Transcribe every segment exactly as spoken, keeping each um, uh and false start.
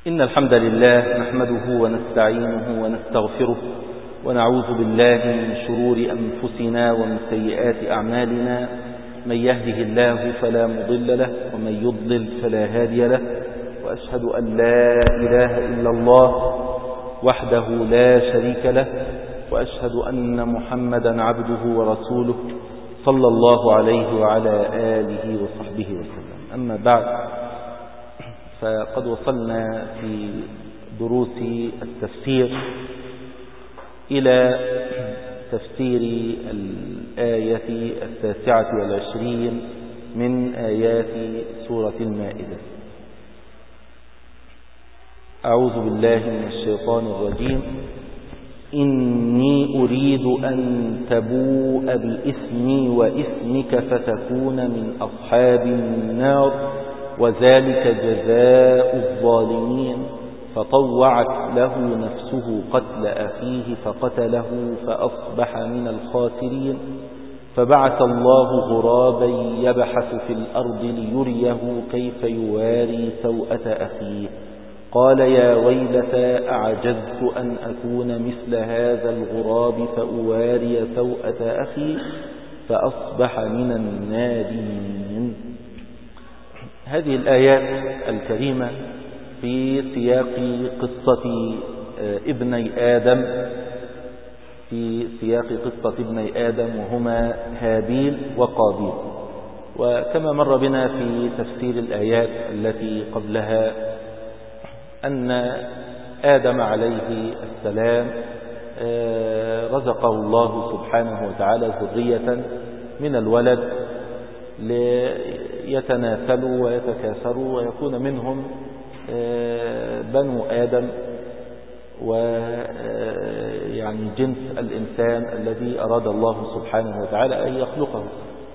إن الحمد لله نحمده ونستعينه ونستغفره ونعوذ بالله من شرور أنفسنا ومن سيئات أعمالنا. من يهده الله فلا مضل له ومن يضلل فلا هادي له، وأشهد أن لا إله إلا الله وحده لا شريك له، وأشهد أن محمدا عبده ورسوله صلى الله عليه وعلى آله وصحبه وسلم. أما بعد، فقد وصلنا في دروس التفسير إلى تفسير الآية التاسعة والعشرين من آيات سورة المائدة. أعوذ بالله من الشيطان الرجيم. إني أريد أن تبوء بإثمي وإثمك فتكون من أصحاب النار وذلك جزاء الظالمين. فطوعت له نفسه قتل أخيه فقتله فأصبح من الخاسرين. فبعث الله غرابا يبحث في الأرض ليريه كيف يواري سوءة أخيه، قال يا ويلتى أعجزت أن أكون مثل هذا الغراب فأواري سوءة أخي فأصبح من النادمين. هذه الآيات الكريمة في سياق قصة ابني آدم في سياق قصة ابني آدم وهما هابيل وقابيل. وكما مر بنا في تفسير الآيات التي قبلها أن آدم عليه السلام رزقه الله سبحانه وتعالى ذرية من الولد ليتناسلوا ويتكاثروا ويكون منهم بنو آدم، ويعني جنس الإنسان الذي أراد الله سبحانه وتعالى أن يخلقه.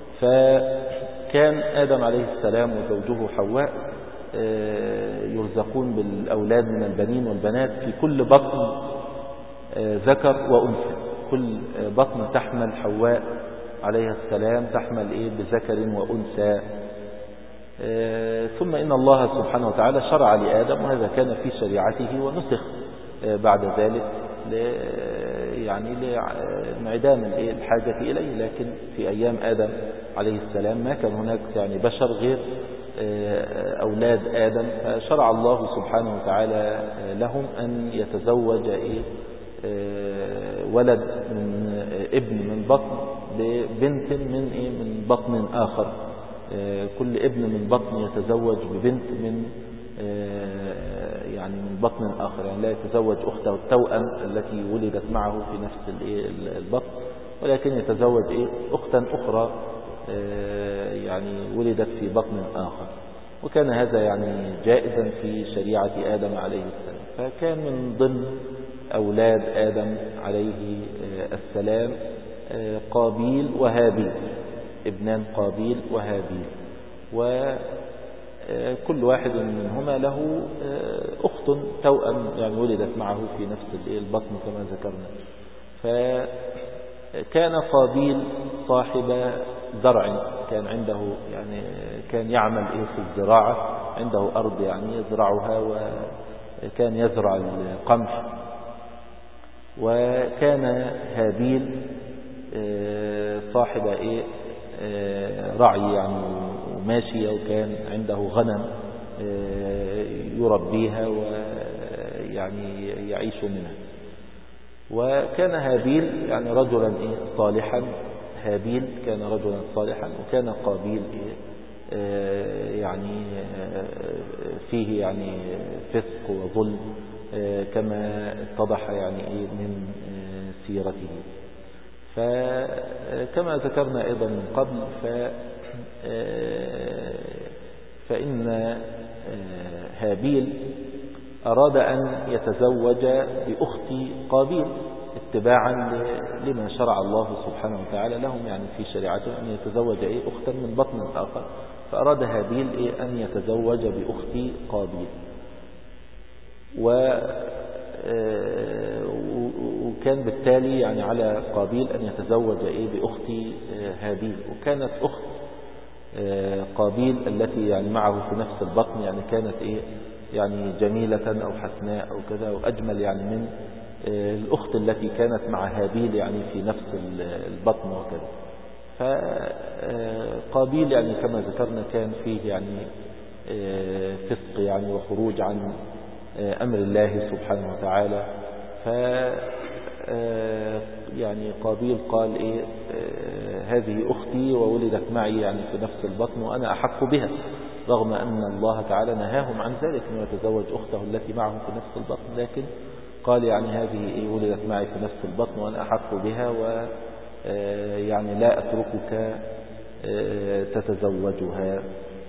فكان آدم عليه السلام وزوجه حواء يرزقون بالأولاد من البنين والبنات في كل بطن ذكر وأنثى. كل بطن تحمل حواء عليه السلام تحمل إيه بذكر وأنثى. ثم إن الله سبحانه وتعالى شرع لآدم، وهذا كان في شريعته ونسخ بعد ذلك يعني لانعدام الحاجة إليه. لكن في أيام آدم عليه السلام ما كان هناك يعني بشر غير أولاد آدم، فشرع الله سبحانه وتعالى لهم أن يتزوج ولد من ابن من بطن ببنت من من بطن آخر. كل ابن من بطن يتزوج ببنت من يعني من بطن آخر، يعني لا يتزوج أخته التوأم التي ولدت معه في نفس البطن، ولكن يتزوج أختا أخرى يعني ولدت في بطن آخر. وكان هذا يعني جائزا في شريعة آدم عليه السلام. فكان من ضمن أولاد آدم عليه السلام قابيل وهابيل، ابنان قابيل وهابيل، وكل واحد منهما له أخت توأم يعني ولدت معه في نفس البطن كما ذكرنا. فكان قابيل صاحب زرع، كان عنده يعني كان يعمل إيه في الزراعة، عنده أرض يعني يزرعها، وكان يزرع القمح. وكان هابيل صاحب إيه رعي يعني وماشية، وكان عنده غنم يربيها ويعني يعيش منها. وكان هابيل يعني رجلا إيه صالحا، هابيل كان رجلا صالحا، وكان قابيل إيه يعني فيه يعني فسق وظلم كما اتضح يعني إيه من سيرته. فكما ذكرنا أيضا من قبل ف فإن هابيل أراد أن يتزوج بأخت قابيل اتباعا لما شرع الله سبحانه وتعالى لهم يعني في شريعته أن يتزوج إيه أختا من بطن آخر. فأراد هابيل إيه أن يتزوج بأخت قابيل، و وكان بالتالي يعني على قابيل أن يتزوج إيه بأخت هابيل. وكانت أخت قابيل التي يعني معه في نفس البطن يعني كانت إيه يعني جميلة أو حسناء أو كذا وأجمل يعني من الأخت التي كانت مع هابيل يعني في نفس البطن وكذا. فقابيل يعني كما ذكرنا كان فيه يعني فسق يعني وخروج عن أمر الله سبحانه وتعالى. ف يعني قابيل قال إيه هذه أختي وولدت معي يعني في نفس البطن وأنا أحق بها، رغم أن الله تعالى نهاهم عن ذلك أنه يتزوج أخته التي معه في نفس البطن، لكن قال يعني هذه إيه ولدت معي في نفس البطن وأنا أحق بها و يعني لا أتركك تتزوجها.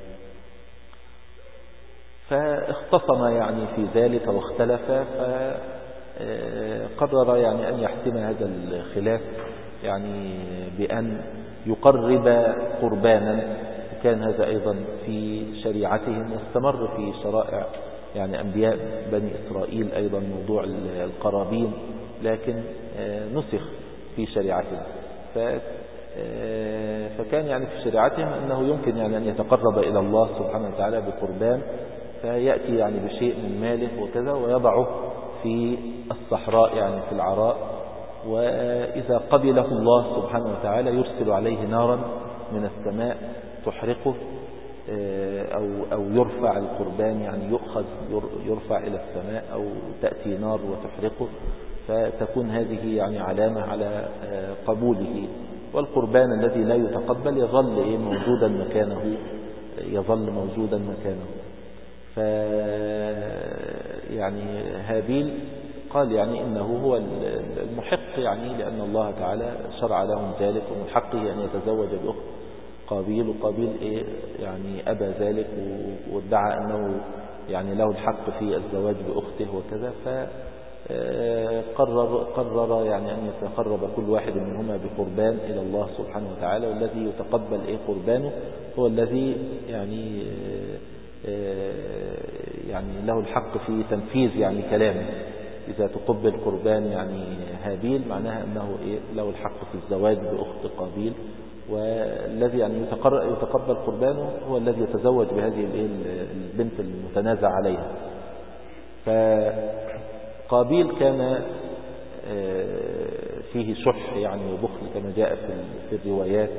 فاختصم يعني في ذلك واختلف، فقرر يعني أن يحتم هذا الخلاف يعني بأن يقرب قربانا، وكان هذا أيضا في شريعتهم واستمر في شرائع يعني أنبياء بني إسرائيل أيضا موضوع القرابين، لكن نسخ في شريعتهم. فكان يعني في شريعتهم أنه يمكن يعني أن يتقرب إلى الله سبحانه وتعالى بقربان، فيأتي يعني بشيء من ماله وكذا ويضعه في الصحراء يعني في العراء، وإذا قبله الله سبحانه وتعالى يرسل عليه نارا من السماء تحرقه، أو, أو يرفع القربان يعني يؤخذ يرفع إلى السماء أو تأتي نار وتحرقه، فتكون هذه يعني علامة على قبوله. والقربان الذي لا يتقبل يظل موجودا مكانه يظل موجودا مكانه. ف يعني هابيل قال يعني إنه هو المحق يعني لأن الله تعالى شرع لهم ذلك، ومن حقه أن يتزوج بأخت قابيل، وقابيل إيه يعني أبى ذلك وادعى أنه يعني له الحق في الزواج بأخته وكذا. فقرر قرر يعني أن يتقرب كل واحد منهما بقربان إلى الله سبحانه وتعالى، والذي يتقبل إيه قربانه هو الذي يعني يعني له الحق في تنفيذ يعني كلامه. إذا تقبل قربان يعني هابيل معناها أنه إيه له الحق في الزواج بأخت قابيل، والذي يعني يتقبل قربانه هو الذي يتزوج بهذه البنت المتنازع عليها. فقابيل كان فيه شح يعني وبخل كما جاء في الروايات،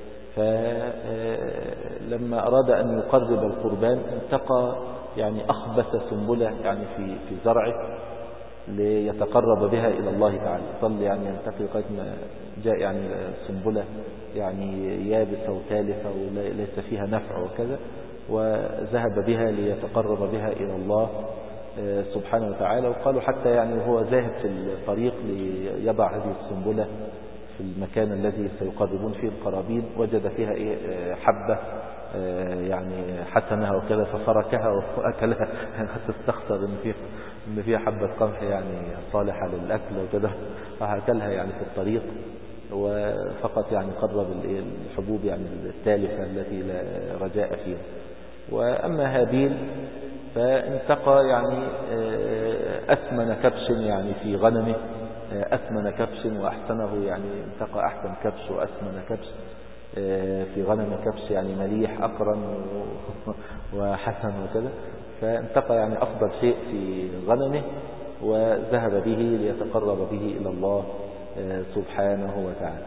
فلما أراد أن يقرب القربان انتقى يعني أخبث سنبلة يعني في في زرعه ليتقرب بها إلى الله تعالى. ظل يعني ينتقي لغاية ما جاء يعني سنبلة يعني يابسة وتالفة وليس فيها نفع وكذا، وذهب بها ليتقرب بها إلى الله سبحانه وتعالى. وقالوا حتى يعني وهو ذاهب في الطريق ليضع هذه السنبلة في المكان الذي سيقربون فيه القرابين وجد فيها إيه حبة يعني حسنة وكذا، ففركها وأكلها يعني حتى استخسر إن فيها إن فيها حبة قمح يعني صالحة للأكل وكذا، فأكلها يعني في الطريق، وفقط يعني قرب الحبوب يعني التالفة التي لا رجاء فيها. وأما هابيل فانتقى يعني أثمن كبش يعني في غنمه، أثمن كبش وأحسنه يعني انتقى أحسن كبش وأثمن كبش في غنم كبش يعني مليح أقرن وحسن وكذا، فانتقى يعني أفضل شيء في غنمه وذهب به ليتقرب به إلى الله سبحانه وتعالى.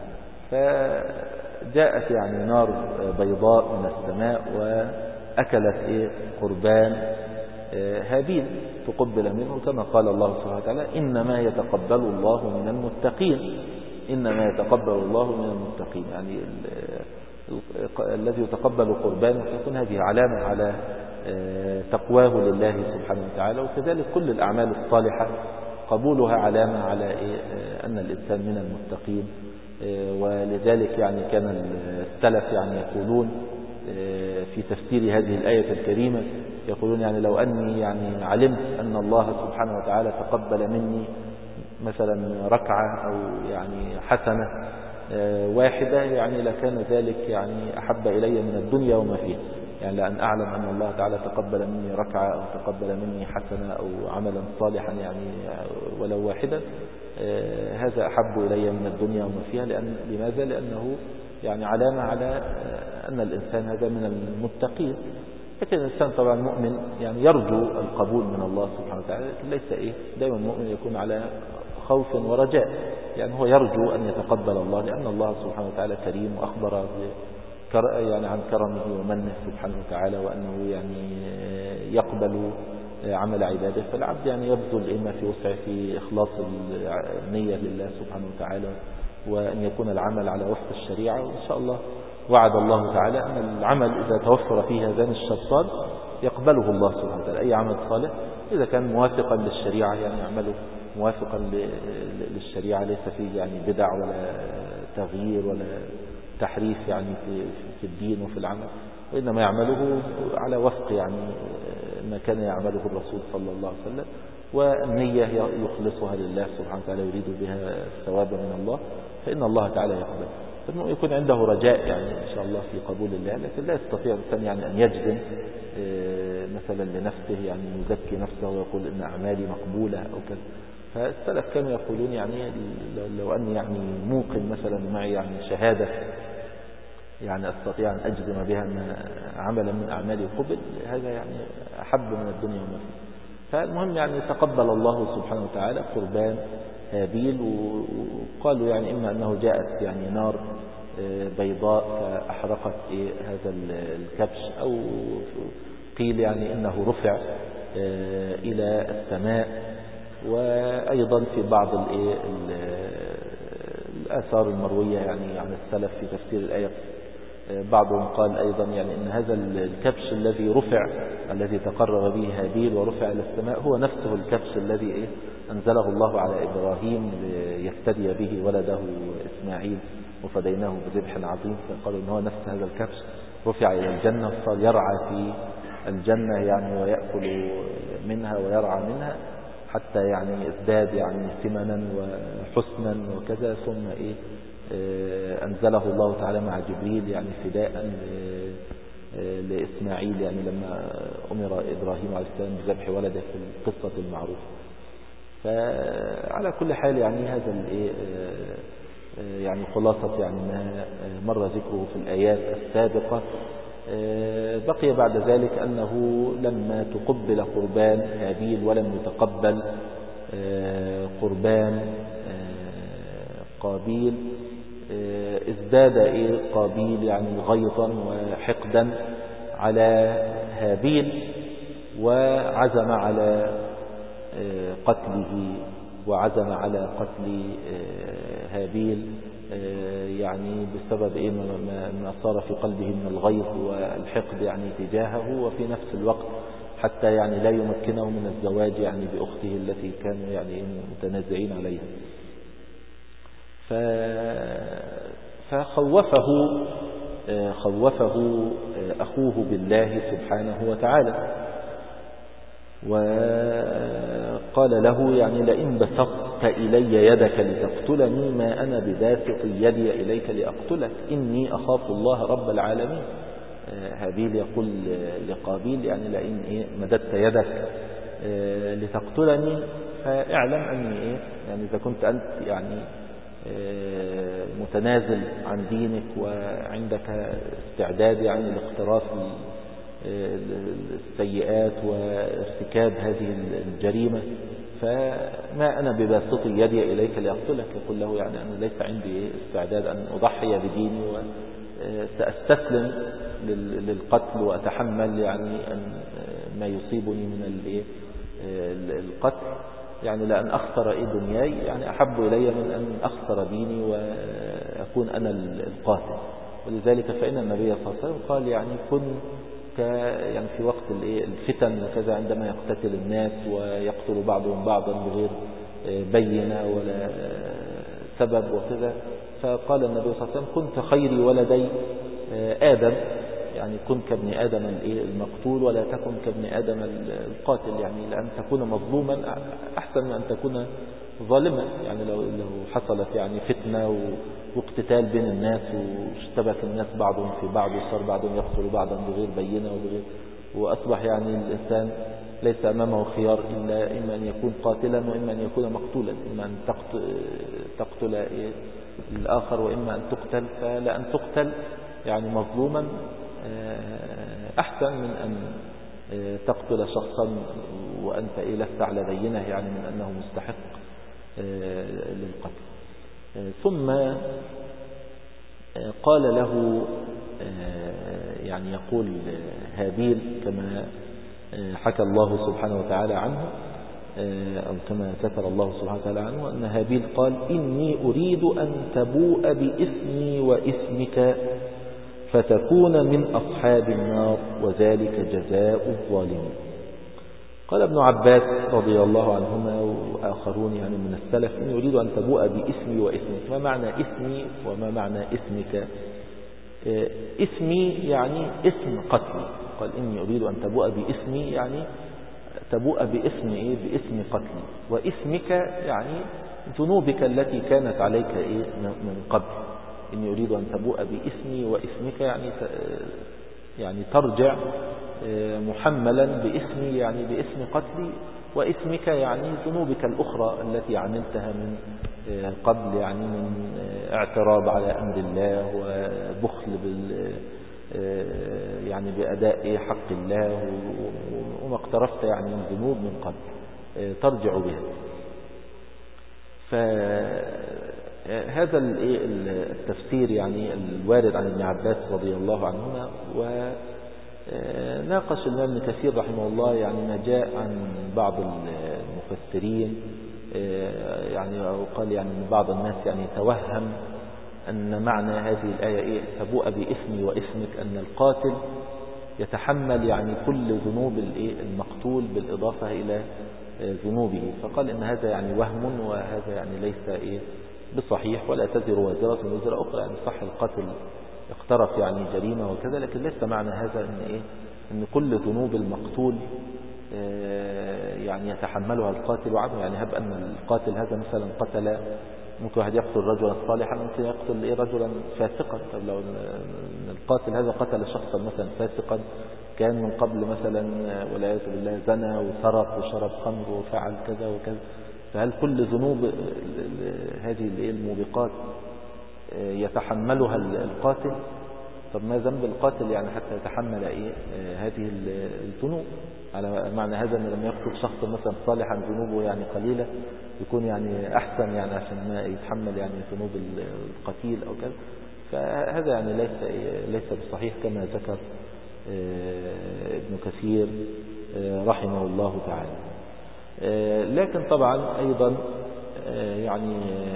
فجاءت يعني نار بيضاء من السماء وأكلت إيه قربان هابيل تقبل منه، كما قال الله سبحانه وتعالى إنما يتقبل الله من المتقين، إنما يتقبل الله من المتقين. يعني الذي يتقبل قربانه يكون هذه علامة على تقواه لله سبحانه وتعالى. وكذلك كل الأعمال الصالحة قبولها علامة على أن الإنسان من المتقين. ولذلك يعني كان السلف يعني يقولون في تفسير هذه الآية الكريمة يقولون يعني لو أني يعني علمت أن الله سبحانه وتعالى تقبل مني مثلا ركعة أو يعني حسنة واحدة يعني لكان ذلك يعني أحب إلي من الدنيا وما فيها، يعني لأن أعلم أن الله تعالى تقبل مني ركعة أو تقبل مني حسنة أو عملا صالحا يعني ولو واحدا، هذا أحب إلي من الدنيا وما فيها. لأن لماذا؟ لأنه يعني علامة على أن الإنسان هذا من المتقين. لكن الإنسان طبعا مؤمن يعني يرجو القبول من الله سبحانه وتعالى، لكن ليس إيه دائما المؤمن يكون على خوف ورجاء، يعني هو يرجو أن يتقبل الله، لأن الله سبحانه وتعالى كريم، وأخبر يعني عن كرمه ومنه سبحانه وتعالى، وأنه يعني يقبل عمل عباده. فالعبد يعني يبذل إما في وسعه في إخلاص النية لله سبحانه وتعالى، وأن يكون العمل على وفق الشريعة. وإن شاء الله وعد الله تعالى أن العمل إذا توفر فيه هذان الشرطان يقبله الله سبحانه وتعالى، أي عمل صالح إذا كان موافقا للشريعة، يعني يعمله موافقا للشريعة، ليس فيه يعني بدع ولا تغيير ولا تحريف يعني في في الدين وفي العمل، وإنما يعمله على وفق يعني ما كان يعمله الرسول صلى الله عليه وسلم، والنية يخلصها لله سبحانه وتعالى يريد بها الثواب من الله، فإن الله تعالى يقبل. فإنه يكون عنده رجاء يعني إن شاء الله في قبول الله، لكن لا يستطيع الإنسان يعني أن يجزم مثلا لنفسه، يعني يزكي نفسه ويقول إن أعمالي مقبولة أو كذا. فالسلف كانوا يقولون يعني لو أني يعني موقن مثلا معي يعني شهادة يعني أستطيع أن أجزم بها أن عملا من أعمالي قبل، هذا يعني أحب من الدنيا وما فيها. فالمهم يعني تقبل الله سبحانه وتعالى قربان هابيل، وقالوا يعني إما أنه جاءت يعني نار بيضاء فأحرقت هذا الكبش، أو قيل يعني إنه رفع إلى السماء. وأيضا في بعض الآثار المروية يعني عن السلف في تفسير الآية، بعضهم قال أيضا يعني إن هذا الكبش الذي رفع الذي تقرب به هابيل ورفع إلى السماء هو نفسه الكبش الذي إيه أنزله الله على إبراهيم ليفتدي به ولده إسماعيل وفديناه بذبح عظيم. فقالوا إن هو نفس هذا الكبش رفع إلى الجنة وصار يرعى في الجنة يعني، ويأكل منها ويرعى منها حتى يعني ازداد يعني ثمنا وحسنا وكذا. ثم إيه أنزله الله تعالى مع جبريل يعني فداء لإسماعيل، يعني لما أمر إبراهيم عليه السلام بذبح ولده في القصة المعروفة. فعلى كل حال يعني هذا يعني خلاصة يعني ما مر ذكره في الآيات السابقة. بقي بعد ذلك أنه لما تقبل قربان هابيل ولم يتقبل قربان قابيل، ازداد إيه قابيل يعني غيظا وحقدا على هابيل، وعزم على قتله وعزم على قتل هابيل يعني بسبب إيه ما صار في قلبه من الغيظ والحقد يعني تجاهه، وفي نفس الوقت حتى يعني لا يمكنه من الزواج يعني بأخته التي كانوا يعني متنازعين عليها. فخوفه خوفه أخوه بالله سبحانه وتعالى، وقال له يعني لئن بسطت إلي يدك لتقتلني ما أنا بباسط يدي إليك لأقتلك إني أخاف الله رب العالمين. هابيل يقول لقابيل يعني لئن إيه مددت يدك لتقتلني فاعلم أني إيه يعني إذا كنت أنت يعني متنازل عن دينك وعندك استعداد يعني لاقتراف السيئات وارتكاب هذه الجريمة، فما أنا بباسط يدي إليك لأقتلك. يقول له يعني أنا ليس عندي استعداد أن أضحي بديني وسأستسلم للقتل وأتحمل يعني أن ما يصيبني من القتل، يعني لأن أخسر إيه دنياي يعني أحب إلي من أن أخسر ديني وأكون أنا القاتل. ولذلك فإن النبي صلى الله عليه وسلم قال يعني كن يعني في وقت الفتن وكذا عندما يقتتل الناس ويقتل بعضهم بعضا بغير بينة ولا سبب وكذا، فقال النبي صلى الله عليه وسلم كنت خيري ولدي آدم، يعني كن كابن آدم المقتول ولا تكن كابن آدم القاتل، يعني لأن تكون مظلوما أحسن من أن تكون ظالما. يعني لو لو حصلت يعني فتنة واقتتال بين الناس واشتبك الناس بعضهم في بعض وصار بعضهم يقتل بعضا بغير بينة وبغير، وأصبح يعني الإنسان ليس أمامه خيار إلا إما أن يكون قاتلا وإما أن يكون مقتولا، إما أن تقتل الآخر وإما أن تقتل. فلأن تقتل يعني مظلوما أحسن من أن تقتل شخصا وأنت إيه لست على بينة يعني من أنه مستحق للقتل. ثم قال له يعني يقول هابيل كما حكى الله سبحانه وتعالى عنه أو كما ذكر الله سبحانه وتعالى عنه أن هابيل قال إني أريد أن تبوء بإثمي وإثمك فتكون من أصحاب النار وذلك جزاء الظالمين. قال ابن عباس رضي الله عنهما وآخرون يعني من السلف إني أريد أن تبوء بإثمي وإثمك. ما معنى إثمي وما معنى إثمك؟ إثمي يعني اسم قتلي. قال إني أريد أن تبوء بإثمي يعني تبوء باسم إيه؟ باسم قتلي. وإثمك يعني ذنوبك التي كانت عليك إيه؟ من قبل. إني أريد أن تبوء باسمي واسمك يعني يعني ترجع محملا باسمي يعني باسم قتلي، واسمك يعني ذنوبك الأخرى التي عملتها من قبل يعني من اعتراض على أمر الله وبخل بال يعني بأداء حق الله وما اقترفت يعني من ذنوب من قبل ترجع بها. فهذا التفسير يعني الوارد عن ابن عباس رضي الله عنهما. وناقش الإمام ابن كثير رحمه الله يعني ما جاء عن بعض المفسرين يعني أو قال يعني من بعض الناس يعني توهم أن معنى هذه الآية إيه؟ تبوء بإثمي وإثمك أن القاتل يتحمل يعني كل ذنوب المقتول بالإضافة إلى ذنوبه. فقال إن هذا يعني وهم وهذا يعني ليس إيه بصحيح، ولا تزر وازرة وزر أخرى. يعني صح القتل اقترف يعني جريمة وكذا، لكن ليس معنى هذا إن إيه إن كل ذنوب المقتول يعني يتحملها القاتل عنه. يعني هب أن القاتل هذا مثلا قتل، ممكن واحد يقتل رجلا صالحا، ممكن يقتل إيه رجلا فاسقا. طب لو القاتل هذا قتل شخصا مثلا فاسقا كان من قبل مثلا والعياذ بالله زنى وسرق وشرب خمر وفعل كذا وكذا، فهل كل ذنوب هذه الموبقات يتحملها القاتل؟ طب ما ذنب القاتل يعني حتى يتحمل إيه هذه الذنوب؟ على معنى هذا أن لما يقتل شخص مثلا صالحا ذنوبه يعني قليلة يكون يعني أحسن يعني عشان ما يتحمل يعني ذنوب القتيل أو كذا. فهذا يعني ليس ليس بالصحيح كما ذكر ابن كثير رحمه الله تعالى. لكن طبعا أيضا يعني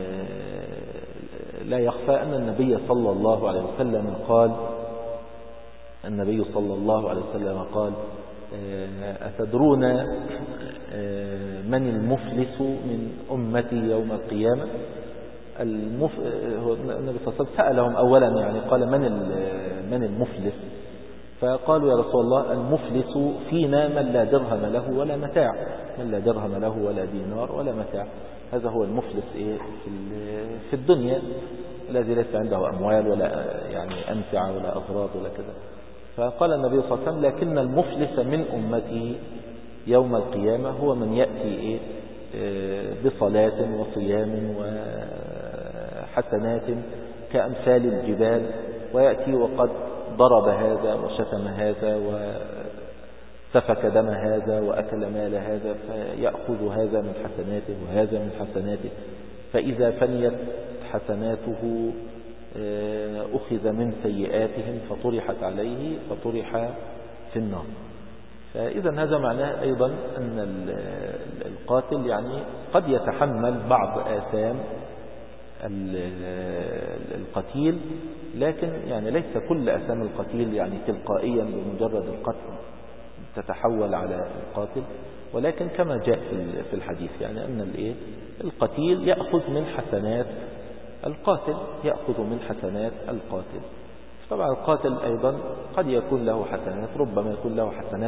لا يخفى أن النبي صلى الله عليه وسلم قال النبي صلى الله عليه وسلم قال أتدرون من المفلس من أمتي يوم القيامة؟ المف... النبي صلى الله عليه وسلم سألهم أولا يعني قال من من المفلس؟ فقالوا يا رسول الله المفلس فينا من لا درهم له ولا متاع، من لا درهم له ولا دينار ولا متاع. هذا هو المفلس إيه في الدنيا الذي ليس عنده أموال ولا يعني أمتع ولا أغراض ولا كذا. فقال النبي صلى الله عليه وسلم لكن المفلس من أمتي يوم القيامة هو من يأتي إيه بصلاة وصيام وحسنات كأمثال الجبال، ويأتي وقد ضرب هذا وشتم هذا وسفك دم هذا وأكل مال هذا، فيأخذ هذا من حسناته وهذا من حسناته، فإذا فنيت حسناته أخذ من سيئاتهم فطرحت عليه فطرح في النار. فإذا هذا معناه أيضا أن القاتل يعني قد يتحمل بعض آثام القتيل، لكن يعني ليس كل آثام القتيل يعني تلقائيا بمجرد القتل تتحول على القاتل، ولكن كما جاء في الحديث يعني أن القتيل يأخذ من حسنات القاتل يأخذ من حسنات القاتل. طبعا القاتل أيضا قد يكون له حسنات، ربما يكون له حسنات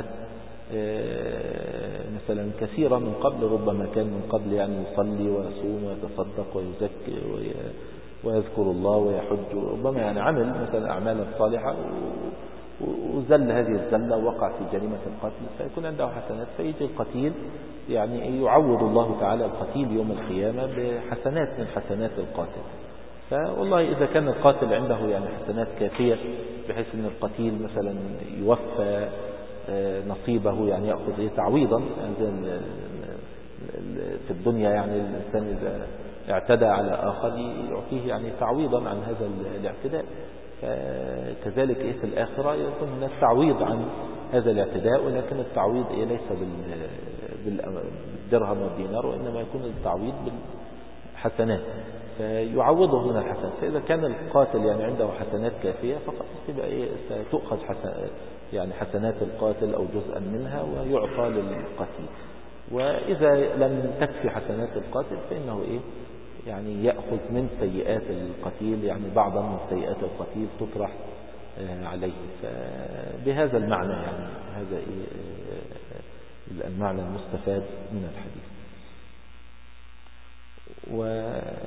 مثلا كثيرة من قبل، ربما كان من قبل يعني يصلي ويصوم ويتصدق ويزكي ويذكر الله ويحج، ربما يعني عمل مثلا أعمالا صالحة وزل هذه الزلة ووقع في جريمة القتل فيكون عنده حسنات، فيجي القتيل يعني يعوض الله تعالى القتيل يوم القيامة بحسنات من حسنات القاتل. فوالله إذا كان القاتل عنده يعني حسنات كافية بحيث أن القتيل مثلا يوفى نصيبه، يعني يأخذ إيه تعويضا، يعني في الدنيا يعني الإنسان إذا اعتدى على آخر يعطيه يعني تعويضا عن هذا الاعتداء، كذلك إيه في الآخرة يكون هناك تعويض عن هذا الاعتداء، ولكن التعويض إيه ليس بالدرهم والدينار، وإنما يكون التعويض بالحسنات فيعوضه من الحسنات. فإذا كان القاتل يعني عنده حسنات كافية فقط تبقى إيه ستؤخذ حسن يعني حسنات القاتل أو جزءا منها ويعطى للقتيل. وإذا لم تكفي حسنات القاتل فإنه إيه يعني يأخذ من سيئات القتيل، يعني بعضا من سيئات القتيل تطرح عليه. فبهذا المعنى يعني هذا إيه المعنى المستفاد من الحديث. و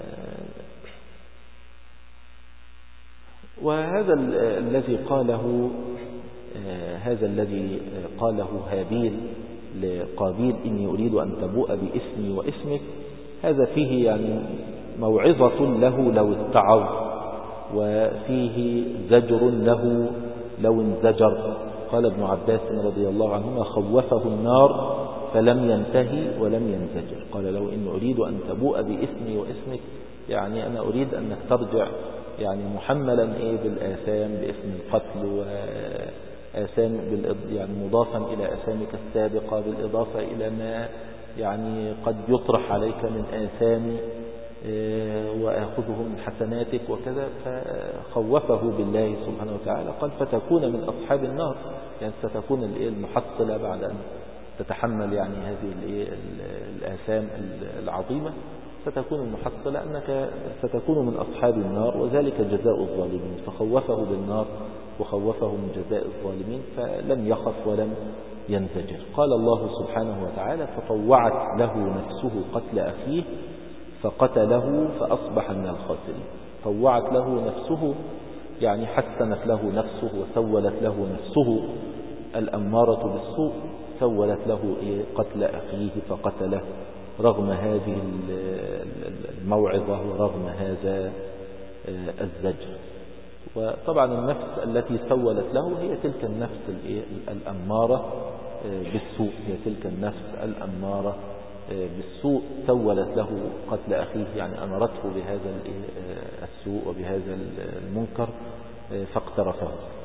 وهذا الذي قاله هذا الذي قاله هابيل لقابيل إني أريد أن تبوء باسمي واسمك، هذا فيه يعني موعظة له لو اتعظ، وفيه زجر له لو انزجر. قال ابن عباس رضي الله عنهما خوفه النار فلم ينتهي ولم ينزجر. قال لو إني أريد أن تبوء باسمي واسمك، يعني أنا أريد أنك ترجع يعني محملا إيه بالآثام باسم القتل وآثام يعني مضافا إلى آثامك السابقة، بالإضافة إلى ما يعني قد يطرح عليك من آثام وأخذه من حسناتك وكذا. فخوفه بالله سبحانه وتعالى، قال فتكون من أصحاب النار، يعني ستكون المحصلة بعد أن تتحمل يعني هذه الآثام العظيمة، ستكون المحصلة أنك ستكون من أصحاب النار وذلك جزاء الظالمين. فخوفه بالنار وخوفه من جزاء الظالمين فلم يخف ولم ينزجر. قال الله سبحانه وتعالى فطوعت له نفسه قتل أخيه فقتله فأصبح من الخاسرين. طوعت له نفسه يعني حسنت له نفسه وسولت له نفسه الأمارة بالسوء، سولت له قتل أخيه فقتله رغم هذه الموعظة ورغم هذا الزجر. وطبعا النفس التي سولت له هي تلك النفس الأمارة بالسوء، هي تلك النفس الأمارة بالسوء سولت له قتل أخيه، يعني أمرته بهذا السوء وبهذا المنكر فاقترفه.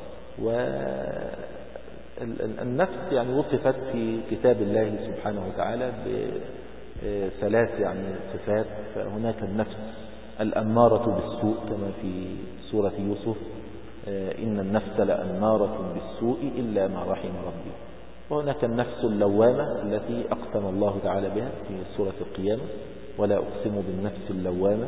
والنفس يعني وصفت في كتاب الله سبحانه وتعالى بثلاث يعني صفات. فهناك النفس الأمارة بالسوء كما في سورة يوسف إن النفس لأمارة بالسوء إلا ما رحم ربي. وهناك النفس اللوامة التي أقسم الله تعالى بها في سورة القيامة ولا أقسم بالنفس اللوامة،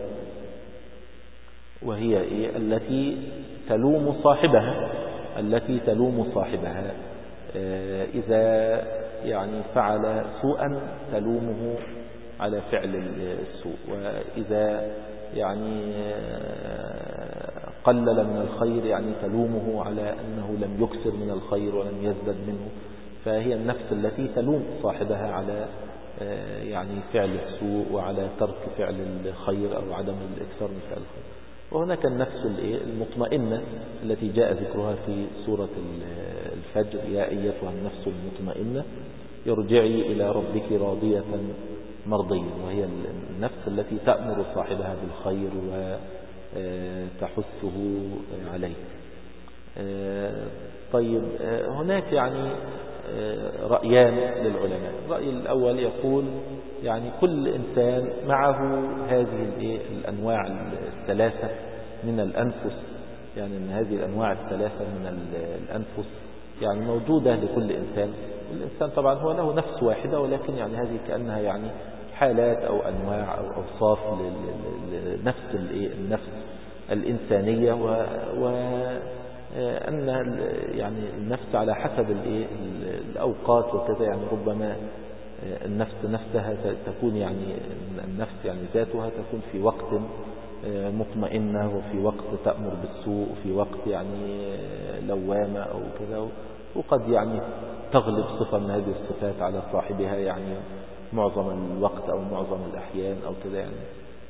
وهي إيه التي تلوم صاحبها التي تلوم صاحبها إذا يعني فعل سوءا تلومه على فعل السوء، وإذا يعني قلل من الخير يعني تلومه على أنه لم يكثر من الخير ولم يزدد منه. فهي النفس التي تلوم صاحبها على يعني فعل السوء وعلى ترك فعل الخير أو عدم الإكثار من فعل الخير. وهناك النفس المطمئنة التي جاء ذكرها في سورة الفجر يا أيتها النفس المطمئنة ارجعي إلى ربك راضية مرضية، وهي النفس التي تأمر صاحبها بالخير وتحثه عليه. طيب هناك يعني رأيان للعلماء. الرأي الأول يقول يعني كل إنسان معه هذه الأنواع الثلاثة من الأنفس، يعني أن هذه الأنواع الثلاثة من الأنفس يعني موجودة لكل إنسان. الإنسان طبعا هو له نفس واحدة، ولكن يعني هذه كأنها يعني حالات أو أنواع أو أوصاف لنفس النفس الإنسانية، وأن يعني النفس على حسب الأوقات وكذا، يعني ربما النفس نفسها تكون يعني النفس يعني ذاتها تكون في وقت مطمئنة، وفي وقت تأمر بالسوء، وفي وقت يعني لوامة أو كذا، وقد يعني تغلب صفة من هذه الصفات على صاحبها يعني معظم الوقت أو معظم الأحيان أو كذا يعني.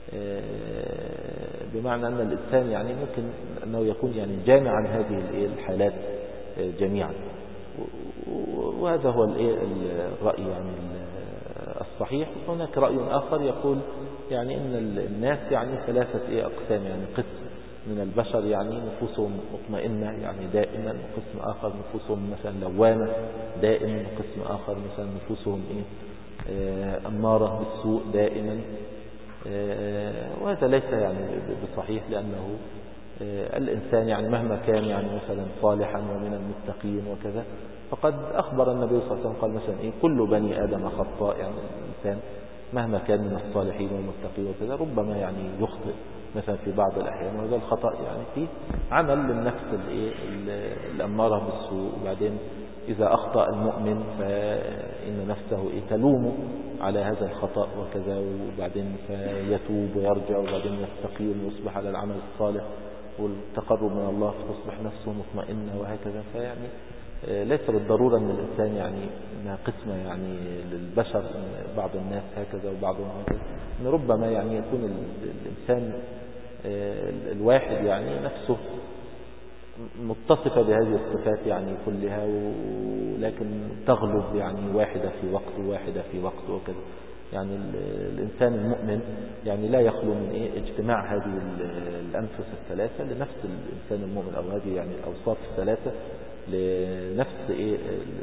بمعنى أن الإنسان يعني ممكن أنه يكون يعني جامعا هذه الحالات جميعا. وهذا هو الرأي يعني الصحيح. هناك رأي آخر يقول يعني إن الناس يعني ثلاثة أقسام، يعني قسم من البشر يعني نفوسهم مطمئنة يعني دائما، وقسم آخر نفوسهم مثلا لوامة دائما، وقسم آخر مثلا نفوسهم إيه أمارة بالسوء دائما. وهذا ليس يعني بصحيح، لأنه الإنسان يعني مهما كان يعني مثلا صالحا ومن المتقين وكذا، فقد أخبر النبي صلى الله عليه وسلم قال مثلا إيه كل بني آدم خطاء، يعني الإنسان مهما كان من الصالحين والمتقين وكذا ربما يعني يخطئ مثلا في بعض الأحيان، وهذا الخطأ يعني فيه عمل للنفس الأمارة بالسوء. وبعدين إذا أخطأ المؤمن فإن نفسه تلومه على هذا الخطأ وكذا، وبعدين فيتوب ويرجع وبعدين يستقيم ويصبح على العمل الصالح والتقرب من الله، فتصبح نفسه مطمئنة وهكذا. فيعني ليس بالضرورة أن الإنسان يعني أنها قسمة يعني للبشر، بعض الناس هكذا وبعضهم هكذا، أن ربما يعني يكون الإنسان الواحد يعني نفسه متصفة بهذه الصفات يعني كلها، ولكن تغلب يعني واحدة في وقت واحدة في وقت وكذا. يعني الإنسان المؤمن يعني لا يخلو من إيه اجتماع هذه الأنفس الثلاثة لنفس الإنسان المؤمن، أو هذه يعني الأوصاف الثلاثة لنفس إيه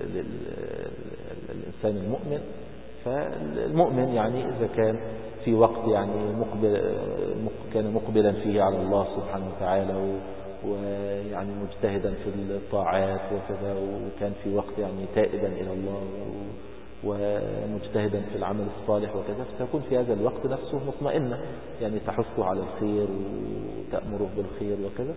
الإنسان المؤمن. فالمؤمن يعني إذا كان في وقت يعني مقبل كان مقبلا فيه على الله سبحانه وتعالى، ويعني مجتهدا في الطاعات وكذا، وكان في وقت يعني تائبا إلى الله ومجتهدا في العمل الصالح وكذا، فتكون في هذا الوقت نفسه مطمئنة، يعني تحثه على الخير وتأمره بالخير وكذا.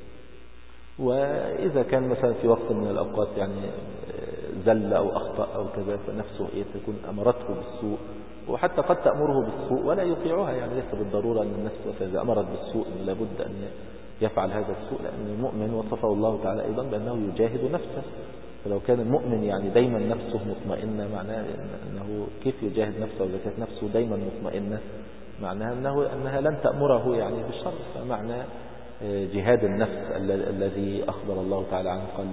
وإذا كان مثلا في وقت من الأوقات يعني زل أو أخطأ أو كذا، فنفسه إيه تكون أمرته بالسوء، وحتى قد تأمره بالسوء ولا يطيعها، يعني ليس بالضرورة أن النفس إذا أمرت بالسوء لابد أن يفعل هذا السوء، لأن المؤمن وصفه الله تعالى أيضا بأنه يجاهد نفسه. فلو كان المؤمن يعني دايما نفسه مطمئنة، معناه أنه كيف يجاهد نفسه إذا كانت نفسه دايما مطمئنة؟ معناها أنه أنها لن تأمره يعني بالشر. فمعنى جهاد النفس الذي أخبر الله تعالى عنه قال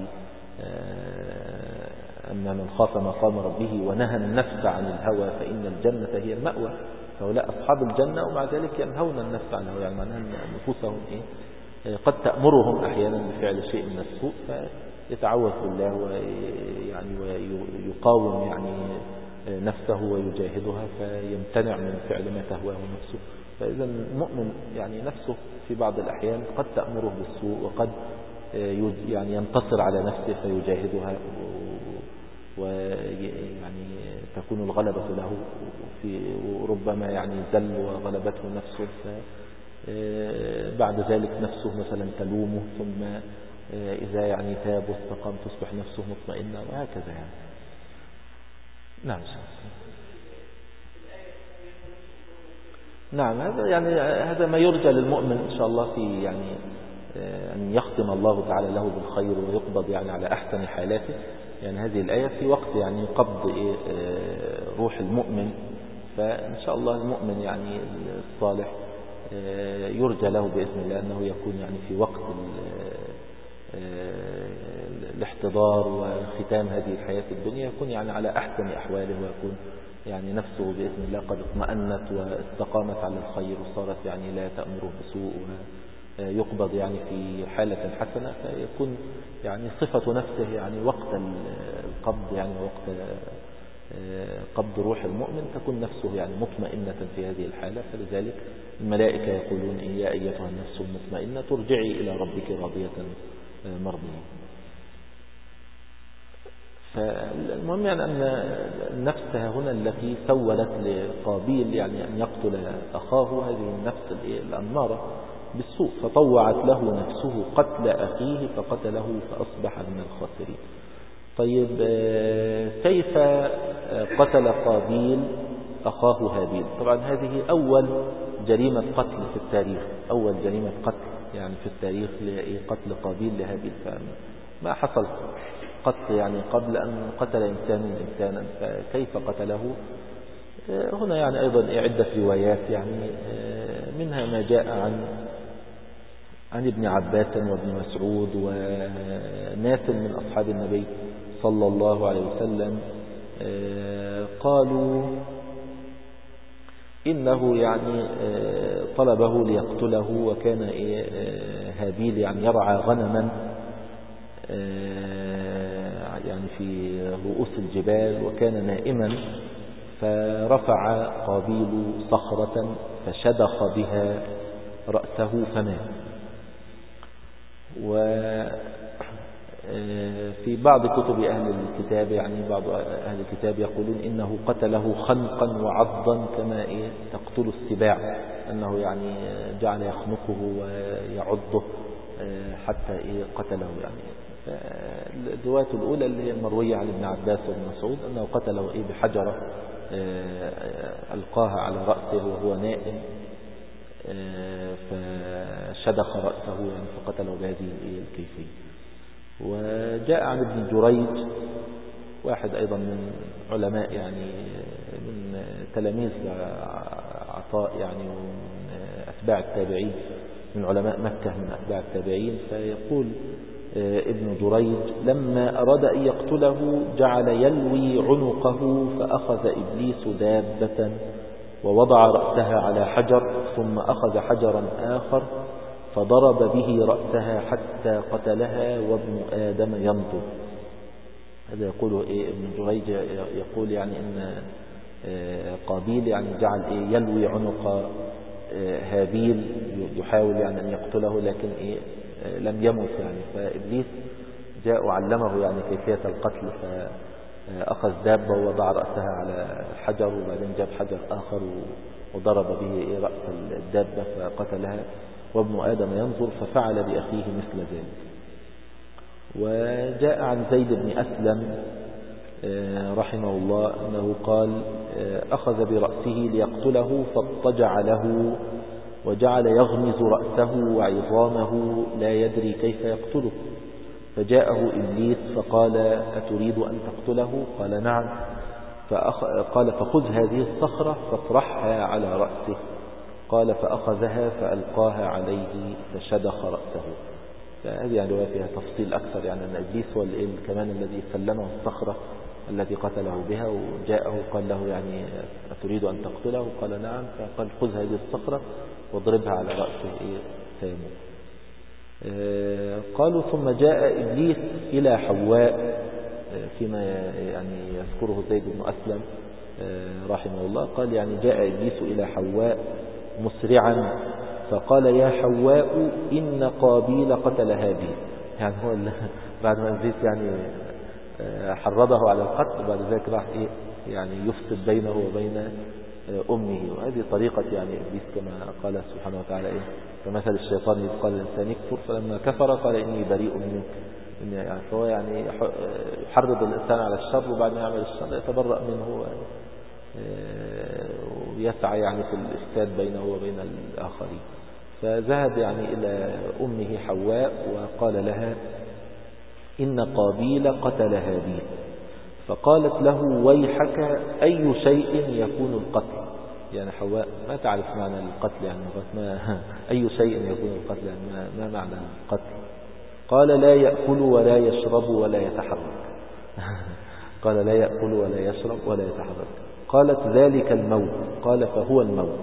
أن من خاف مقام ربه ونهى النفس عن الهوى فإن الجنة هي المأوى. فهؤلاء أصحاب الجنة ومع ذلك ينهون النفس عن الهوى، يعني معناها أن نفوسهم إيه قد تأمرهم أحيانا بفعل شيء من السوء، فيتعوذ بالله ويعني ويقاوم يعني نفسه ويجاهدها فيمتنع من فعل ما تهواه نفسه. فإذا المؤمن يعني نفسه في بعض الأحيان قد تأمره بالسوء، وقد يعني ينتصر على نفسه فيجاهدها، ويعني تكون الغلبة له في، وربما يعني زل وغلبته نفسه، بعد ذلك نفسه مثلا تلومه، ثم إذا يعني تاب واستقام تصبح نفسه مطمئنة وهكذا يعني. نعم نعم هذا يعني هذا ما يرجى للمؤمن إن شاء الله، في يعني أن يختم الله تعالى له بالخير ويقبض يعني على أحسن حالاته. يعني هذه الآية في وقت يعني قبض روح المؤمن، فإن شاء الله المؤمن يعني الصالح يرجى له بإذن الله أنه يكون يعني في وقت الاحتضار وختام هذه الحياة الدنيا يكون يعني على أحسن أحواله، ويكون يعني نفسه بإذن الله قد اطمأنت واستقامت على الخير وصارت يعني لا تأمره بسوء، ويقبض يعني في حالة حسنة، فيكون يعني صفة نفسه يعني وقت القبض يعني وقت قبض روح المؤمن تكون نفسه يعني مطمئنة في هذه الحالة. فلذلك الملائكة يقولون يا أيتها النفس المطمئنة ترجعي إلى ربك راضية مرضية. فالمهم يعني أن النفس هنا التي سولت لقابيل يعني أن يقتل أخاه، هذه النفس الأمارة بالسوء، فطوعت له نفسه قتل أخيه فقتله فأصبح من الخاسرين. طيب كيف قتل قابيل أخاه هابيل؟ طبعا هذه أول جريمة قتل في التاريخ، أول جريمة قتل يعني في التاريخ لقتل قابيل لهابيل. فما حصل قتل يعني قبل أن قتل إنسان إنسانا، فكيف قتله؟ هنا يعني أيضا عدة روايات يعني منها ما جاء عن عن ابن عباس وابن مسعود وناس من أصحاب النبي صلى الله عليه وسلم قالوا إنه يعني طلبه ليقتله، وكان هابيل يعني يرعى غنما يعني في رؤوس الجبال، وكان نائما، فرفع قابيل صخرة فشدخ بها رأسه فمات. وفي بعض كتب أهل الكتاب يعني بعض أهل الكتاب يقولون إنه قتله خنقا وعضا كما تقتل السباع، أنه يعني جعل يخنقه ويعضه حتى قتله. يعني الرواية الأولى اللي هي المروية عن ابن عباس وابن مسعود أنه قتله بحجرة ألقاها على رأسه وهو نائم فشدخ رأسه يعني فقتله بهذه الكيفية. وجاء عن ابن جريج واحد أيضا من علماء يعني من تلاميذ عطاء يعني ومن أتباع التابعين، من علماء مكة من أتباع التابعين، فيقول ابن جريج لما أراد أن يقتله جعل يلوي عنقه، فأخذ إبليس دابة ووضع رأسها على حجر، ثم أخذ حجرا آخر فضرب به رأسها حتى قتلها وابن آدم ينظر. هذا يقوله إيه ابن جريج، يقول يعني إن قابيل يعني جعل إيه يلوي عنق هابيل يحاول يعني أن يقتله، لكن إيه لم يمت يعني، فإبليس جاء وعلمه يعني كيفية القتل، فأخذ دابة ووضع رأسها على حجر، وبعدين جاب حجر آخر وضرب به رأس الدابة فقتلها وابن آدم ينظر، ففعل بأخيه مثل ذلك. وجاء عن زيد بن أسلم رحمه الله أنه قال أخذ برأسه ليقتله فاضطجع له وجعل يغمز رأسه وعظامه لا يدري كيف يقتله، فجاءه إبليس فقال أتريد أن تقتله؟ قال نعم. فأخ... قال فخذ هذه الصخرة فاطرحها على رأسه. قال فأخذها فألقاها عليه فشدخ رأسه. فهذه يعني رواية فيها تفصيل أكثر، يعني أن إبليس هو كمان الذي سلمه الصخرة التي قتله بها، وجاءه قال له يعني أتريد أن تقتله؟ قال نعم. فقال خذ هذه الصخرة واضربها على رأسه فيموت. قالوا ثم جاء إبليس إلى حواء فيما يعني يذكره زيد بن أسلم رحمه الله، قال يعني جاء إبليس إلى حواء مسرعا فقال يا حواء إن قابيل قتل هابيل. يعني هو بعد ما إبليس يعني حرضه على القتل، بعد ذلك راح إيه يعني يفسد بينه وبين أمه. وهذه طريقة يعني إبليس كما قال سبحانه وتعالى إيه كمثل الشيطان إذ قال الإنسان يكفر فلما كفر قال إني بريء منك. يعني فهو يعني يحرض الإنسان على الشر، وبعد ما يعمل الشر يتبرأ منه ويسعى يعني في الإفساد بينه وبين الآخرين. فذهب يعني إلى أمه حواء وقال لها إن قابيل قتل هابيل. فقالت له ويحك أي شيء يكون القتل؟ يعني حواء ما تعرف معنى القتل، يعني ما أي شيء يكون القتل، يعني ما معنى القتل؟ قال لا يأكل ولا يشرب ولا يتحرك. قال لا يأكل ولا يشرب ولا يتحرك. قالت ذلك الموت. قال فهو الموت.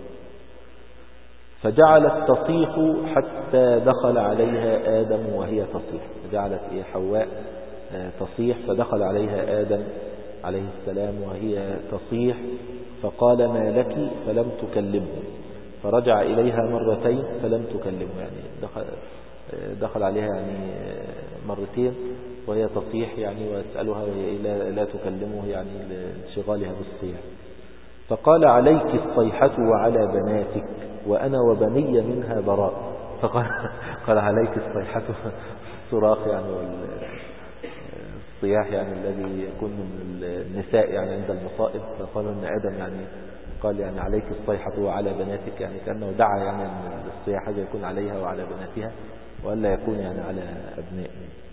فجعلت تصيح حتى دخل عليها آدم وهي تصيح. فجعلت إيه حواء تصيح، فدخل عليها آدم عليه السلام وهي تصيح، فقال ما لك؟ فلم تكلمه. فرجع إليها مرتين فلم تكلمه، يعني دخل, دخل عليها يعني مرتين وهي تصيح يعني ويسألها وهي لا, لا تكلمه يعني لانشغالها بالصياح. فقال عليك الصيحة وعلى بناتك وأنا وبني منها براء. فقال قال عليك الصيحة الصراخ يعني والصياح يعني الذي يكون من النساء يعني عند المصائب. فقالوا أن آدم يعني قال يعني عليك الصيحة وعلى بناتك، يعني كأنه دعا يعني أن الصياح هذا يكون عليها وعلى بناتها وألا يكون يعني على أبنائه.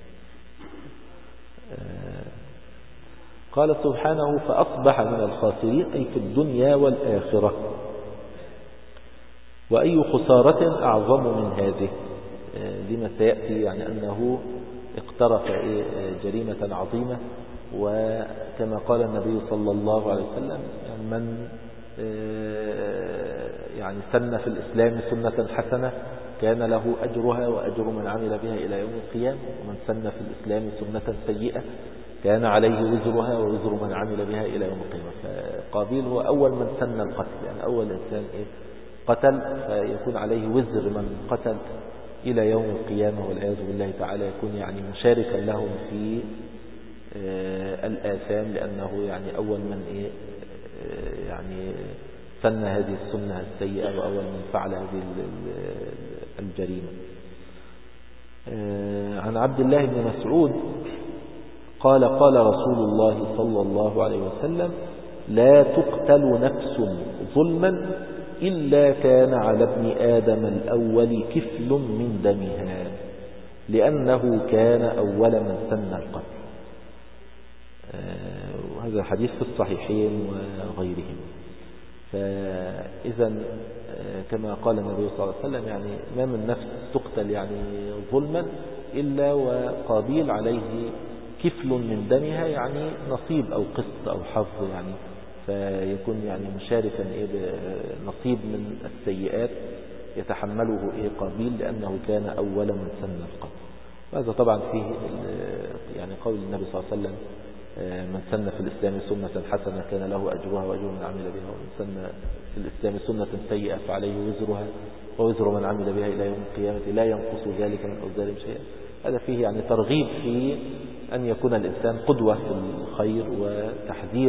قال سبحانه فأصبح من الخاسرين، أي في الدنيا والآخرة. وأي خسارة أعظم من هذه، لما سيأتي يعني أنه اقترف جريمة عظيمة. وكما قال النبي صلى الله عليه وسلم يعني من يعني سن في الإسلام سنة حسنة كان له أجرها وأجر من عمل بها إلى يوم القيامة، ومن سن في الإسلام سنة سيئة كان عليه وزرها ووزر من عمل بها إلى يوم القيامة. فقابيل هو أول من سن القتل، يعني أول إنسان إيه قتل، فيكون عليه وزر من قتل إلى يوم القيامة والعياذ بالله تعالى، يكون يعني مشاركا لهم في الآثام، لأنه يعني أول من إيه يعني سن هذه السنة السيئة وأول من فعل هذه الجريمة. عن عبد الله بن مسعود قال قال رسول الله صلى الله عليه وسلم لا تقتل نفس ظلما إلا كان على ابن آدم الأول كفل من دمها لأنه كان أول من سن القتل. وهذا الحديث في الصحيحين وغيرهم. فإذا كما قال النبي صلى الله عليه وسلم يعني ما من نفس تقتل يعني ظلما إلا وقابيل عليه كفل من دمها، يعني نصيب أو قسط أو حظ، يعني فيكون يعني مشاركا إيه بنصيب من السيئات يتحمله إيه قابيل لأنه كان أول من سن القتل. وهذا طبعا فيه يعني قول النبي صلى الله عليه وسلم من سن في الإسلام سنة حسنة كان له أجرها وأجر من عمل بها، ومن سن في الإسلام سنة سيئة فعليه وزرها ووزر من عمل بها إلى يوم القيامة لا ينقص ذلك من أوزارهم شيئا. هذا فيه يعني ترغيب في أن يكون الإنسان قدوة في الخير، وتحذير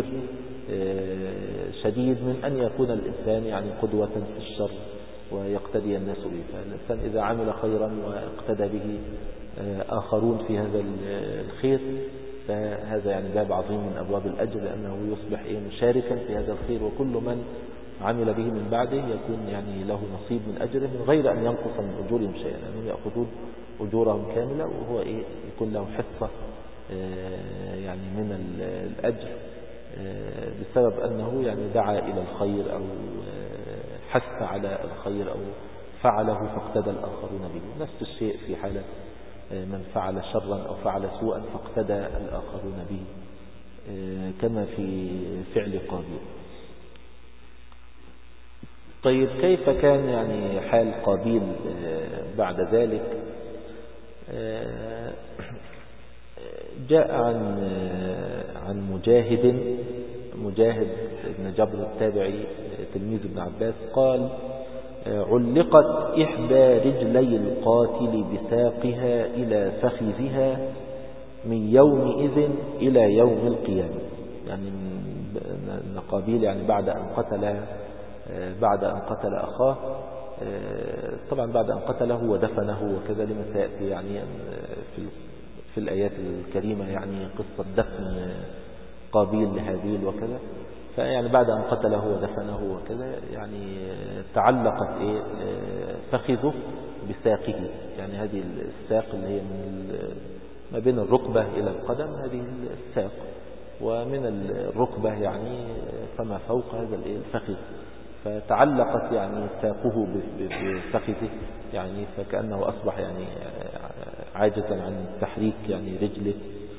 شديد من أن يكون الإنسان يعني قدوة في الشر ويقتدي الناس به. فالإنسان إذا عمل خيرا واقتدى به آخرون في هذا الخير فهذا يعني باب عظيم من أبواب الأجر، لأنه يصبح مشاركا في هذا الخير، وكل من عمل به من بعده يكون يعني له نصيب من أجره من غير أن ينقص من أجورهم شيئا، لأنهم يعني يأخذون أجورهم كاملة وهو إيه يكون له حصة يعني من الأجر بسبب أنه يعني دعا إلى الخير أو حث على الخير أو فعله فاقتدى الآخرون به. نفس الشيء في حالة من فعل شرا أو فعل سوءا فاقتدى الآخرون به كما في فعل قابيل. طيب كيف كان يعني حال قابيل بعد ذلك؟ جاء عن عن مجاهد مجاهد بن جبر التابعي تلميذ ابن عباس قال علقت إحدى رجلي القاتل بساقها إلى فخذها من يومئذ إلى يوم القيامة. يعني قابيل يعني بعد أن قتل بعد أن قتل أخاه، طبعا بعد أن قتله ودفنه وكذا لما سيأتي يعني في في الآيات الكريمة يعني قصة دفن قابيل لهابيل وكذا. فيعني بعد أن قتله ودفنه وكذا يعني تعلقت إيه فخذه بساقه، يعني هذه الساق اللي هي من ما بين الركبة إلى القدم، هذه الساق، ومن الركبة يعني فما فوق هذا الفخذ، فتعلقت يعني ساقه بفخذه، يعني فكأنه أصبح يعني عاجزا عن تحريك يعني رجله.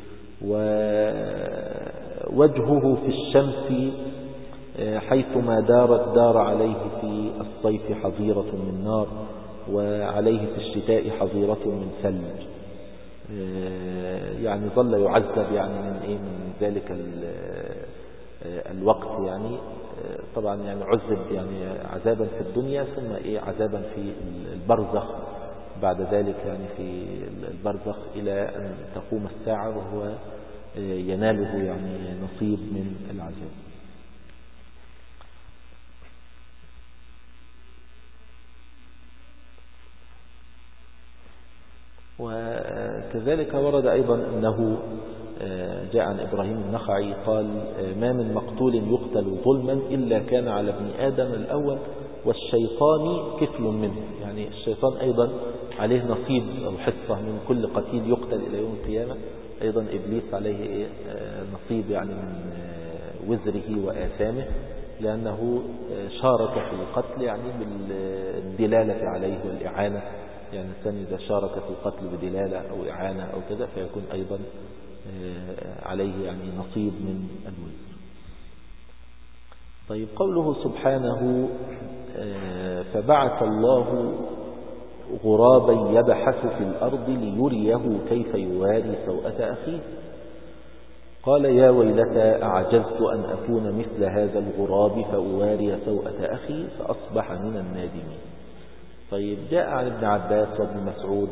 ووجهه في الشمس حيثما دارت دار عليه في الصيف حظيرة من نار وعليه في الشتاء حظيرة من ثلج. يعني ظل يعذب يعني من إيه من ذلك الوقت، يعني طبعا يعني عذب يعني عذابا في الدنيا ثم إيه عذابا في البرزخ بعد ذلك، يعني في البرزخ إلى أن تقوم الساعة وهو يناله يعني نصيب من العذاب. وكذلك ورد أيضا أنه جاء عن إبراهيم النخعي قال ما من مقتول يقتل ظلما إلا كان على ابن آدم الأول والشيطان كفل منه. يعني الشيطان أيضا عليه نصيب أو حصة من كل قتيل يقتل إلى يوم القيامة، أيضا إبليس عليه نصيب يعني من وزره وآثامه. لأنه شارك في القتل يعني بالدلالة عليه والإعانة، يعني الإنسان إذا شارك في القتل بدلالة أو إعانة أو كذا فيكون أيضا عليه يعني نصيب من الوزر. طيب قوله سبحانه فبعث الله غرابا يبحث في الأرض ليريه كيف يواري سوءة أخيه قال يا ويلتى أعجزت أن أكون مثل هذا الغراب فأواري سوءة أخي فأصبح من النادمين. طيب جاء عن ابن عباس وابن مسعود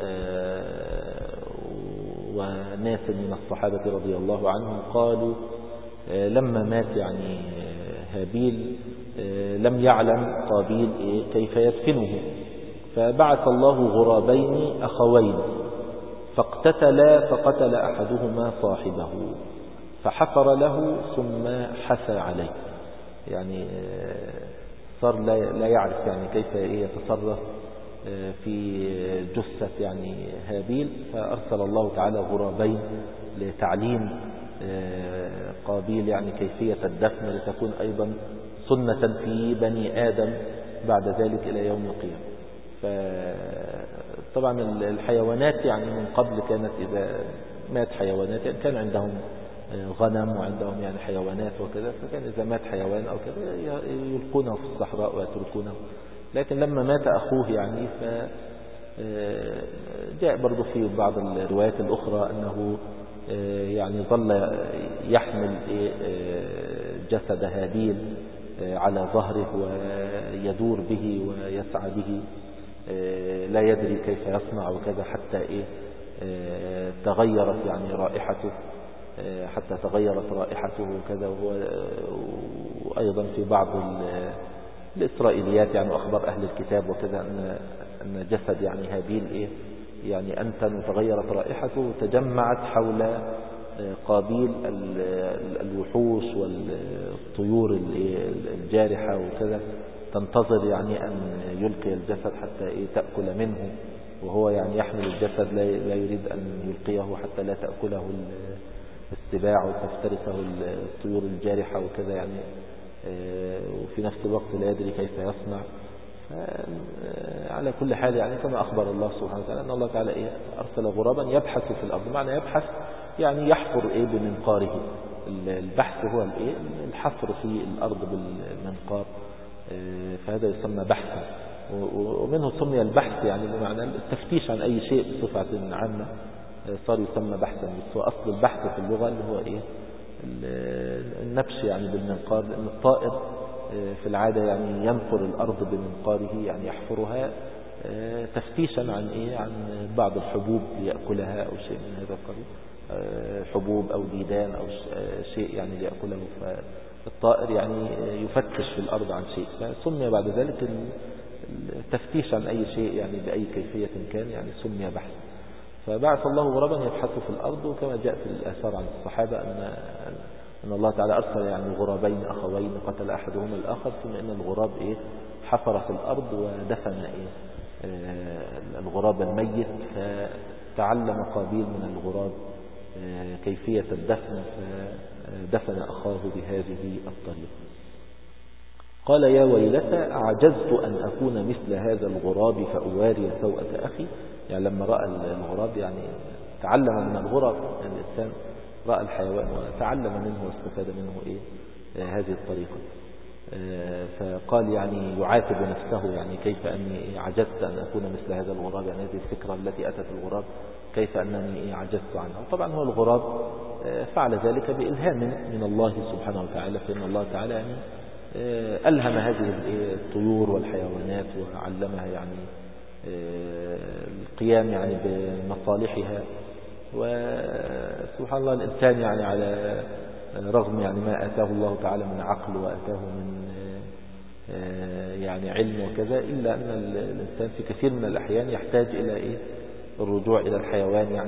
وناس من الصحابة رضي الله عنهم قالوا لما مات يعني هابيل لم يعلم قابيل كيف يدفنه، فبعث الله غرابين أخوين فاقتتلا فقتل أحدهما صاحبه فحفر له ثم حثى عليه، يعني صار لا يعرف يعني كيف يتصرف في جثة يعني هابيل، فأرسل الله تعالى غرابين لتعليم قابيل يعني كيفية الدفن لتكون أيضا سنة في بني آدم بعد ذلك إلى يوم القيامة. فطبعا الحيوانات يعني من قبل كانت إذا مات حيوانات يعني كان عندهم غنم وعندهم يعني حيوانات وكذا، فكان إذا مات حيوان أو كذا يلقونه في الصحراء ويتركونه. لكن لما مات أخوه يعني فجاء برضو في بعض الروايات الأخرى أنه يعني ظل يحمل جسد هابيل على ظهره ويدور به ويسعى به لا يدري كيف يصنع وكذا حتى إيه تغيرت يعني رائحته حتى تغيرت رائحته وكذا. وأيضا في بعض الإسرائيليات يعني وأخبار أهل الكتاب وكذا أن أن جسد يعني هابيل إيه يعني أنتن وتغيرت رائحته وتجمعت حول قابيل الوحوش والطيور الجارحة وكذا تنتظر يعني أن يلقي الجسد حتى إيه تأكل منه، وهو يعني يحمل الجسد لا يريد أن يلقيه حتى لا تأكله السباع وتفترسه الطيور الجارحة وكذا يعني، وفي نفس الوقت لا يدري كيف يصنع. على كل حال يعني كما أخبر الله سبحانه وتعالى أن الله تعالى إيه أرسل غرابا يبحث في الأرض، معنى يبحث يعني يحفر إيه بمنقاره. البحث هو الإيه الحفر في الأرض بالمنقار، فهذا يسمى بحثا، ومنه سمي البحث يعني بمعنى التفتيش عن أي شيء بصفة عامة صار يسمى بحثا. بس هو أصل البحث في اللغة اللي هو إيه النبش يعني بالمنقار، لأن الطائر في العادة يعني ينقر الأرض بمنقاره يعني يحفرها تفتيشا عن إيه عن بعض الحبوب ليأكلها أو شيء من هذا القبيل، حبوب أو ديدان أو شيء يعني ليأكله. فالطائر يعني يفتش في الأرض عن شيء، فسمي بعد ذلك التفتيش عن أي شيء يعني بأي كيفية كان يعني سمي بحث. فبعث الله غرابا يبحث في الأرض، وكما جاء في الآثار عن الصحابة أن أن الله تعالى أرسل يعني غرابين أخوين قتل أحدهما الآخر، ثم إن الغراب إيه حفر في الأرض ودفن إيه الغراب الميت، فتعلم قابيل من الغراب كيفية الدفن فدفن أخاه بهذه الطريقة. قال يا ويلتى أعجزت أن أكون مثل هذا الغراب فأواري سوءة أخي، يعني لما رأى الغراب يعني تعلم من الغراب، يعني الإنسان رأى الحيوان وتعلم منه واستفاد منه إيه هذه الطريقة. فقال يعني يعاتب نفسه يعني كيف أني عجزت أن أكون مثل هذا الغراب، يعني هذه الفكرة التي أتت الغراب كيف أنني عجزت عنها. طبعا هو الغراب فعل ذلك بإلهام من الله سبحانه وتعالى، فإن الله تعالى يعني ألهم هذه الطيور والحيوانات وعلمها يعني القيام يعني بمصالحها. وسبحان الله الإنسان يعني على رغم يعني ما آتاه الله تعالى من عقل وآتاه من يعني علم وكذا، إلا أن الإنسان في كثير من الأحيان يحتاج إلى إيه الرجوع إلى الحيوان يعني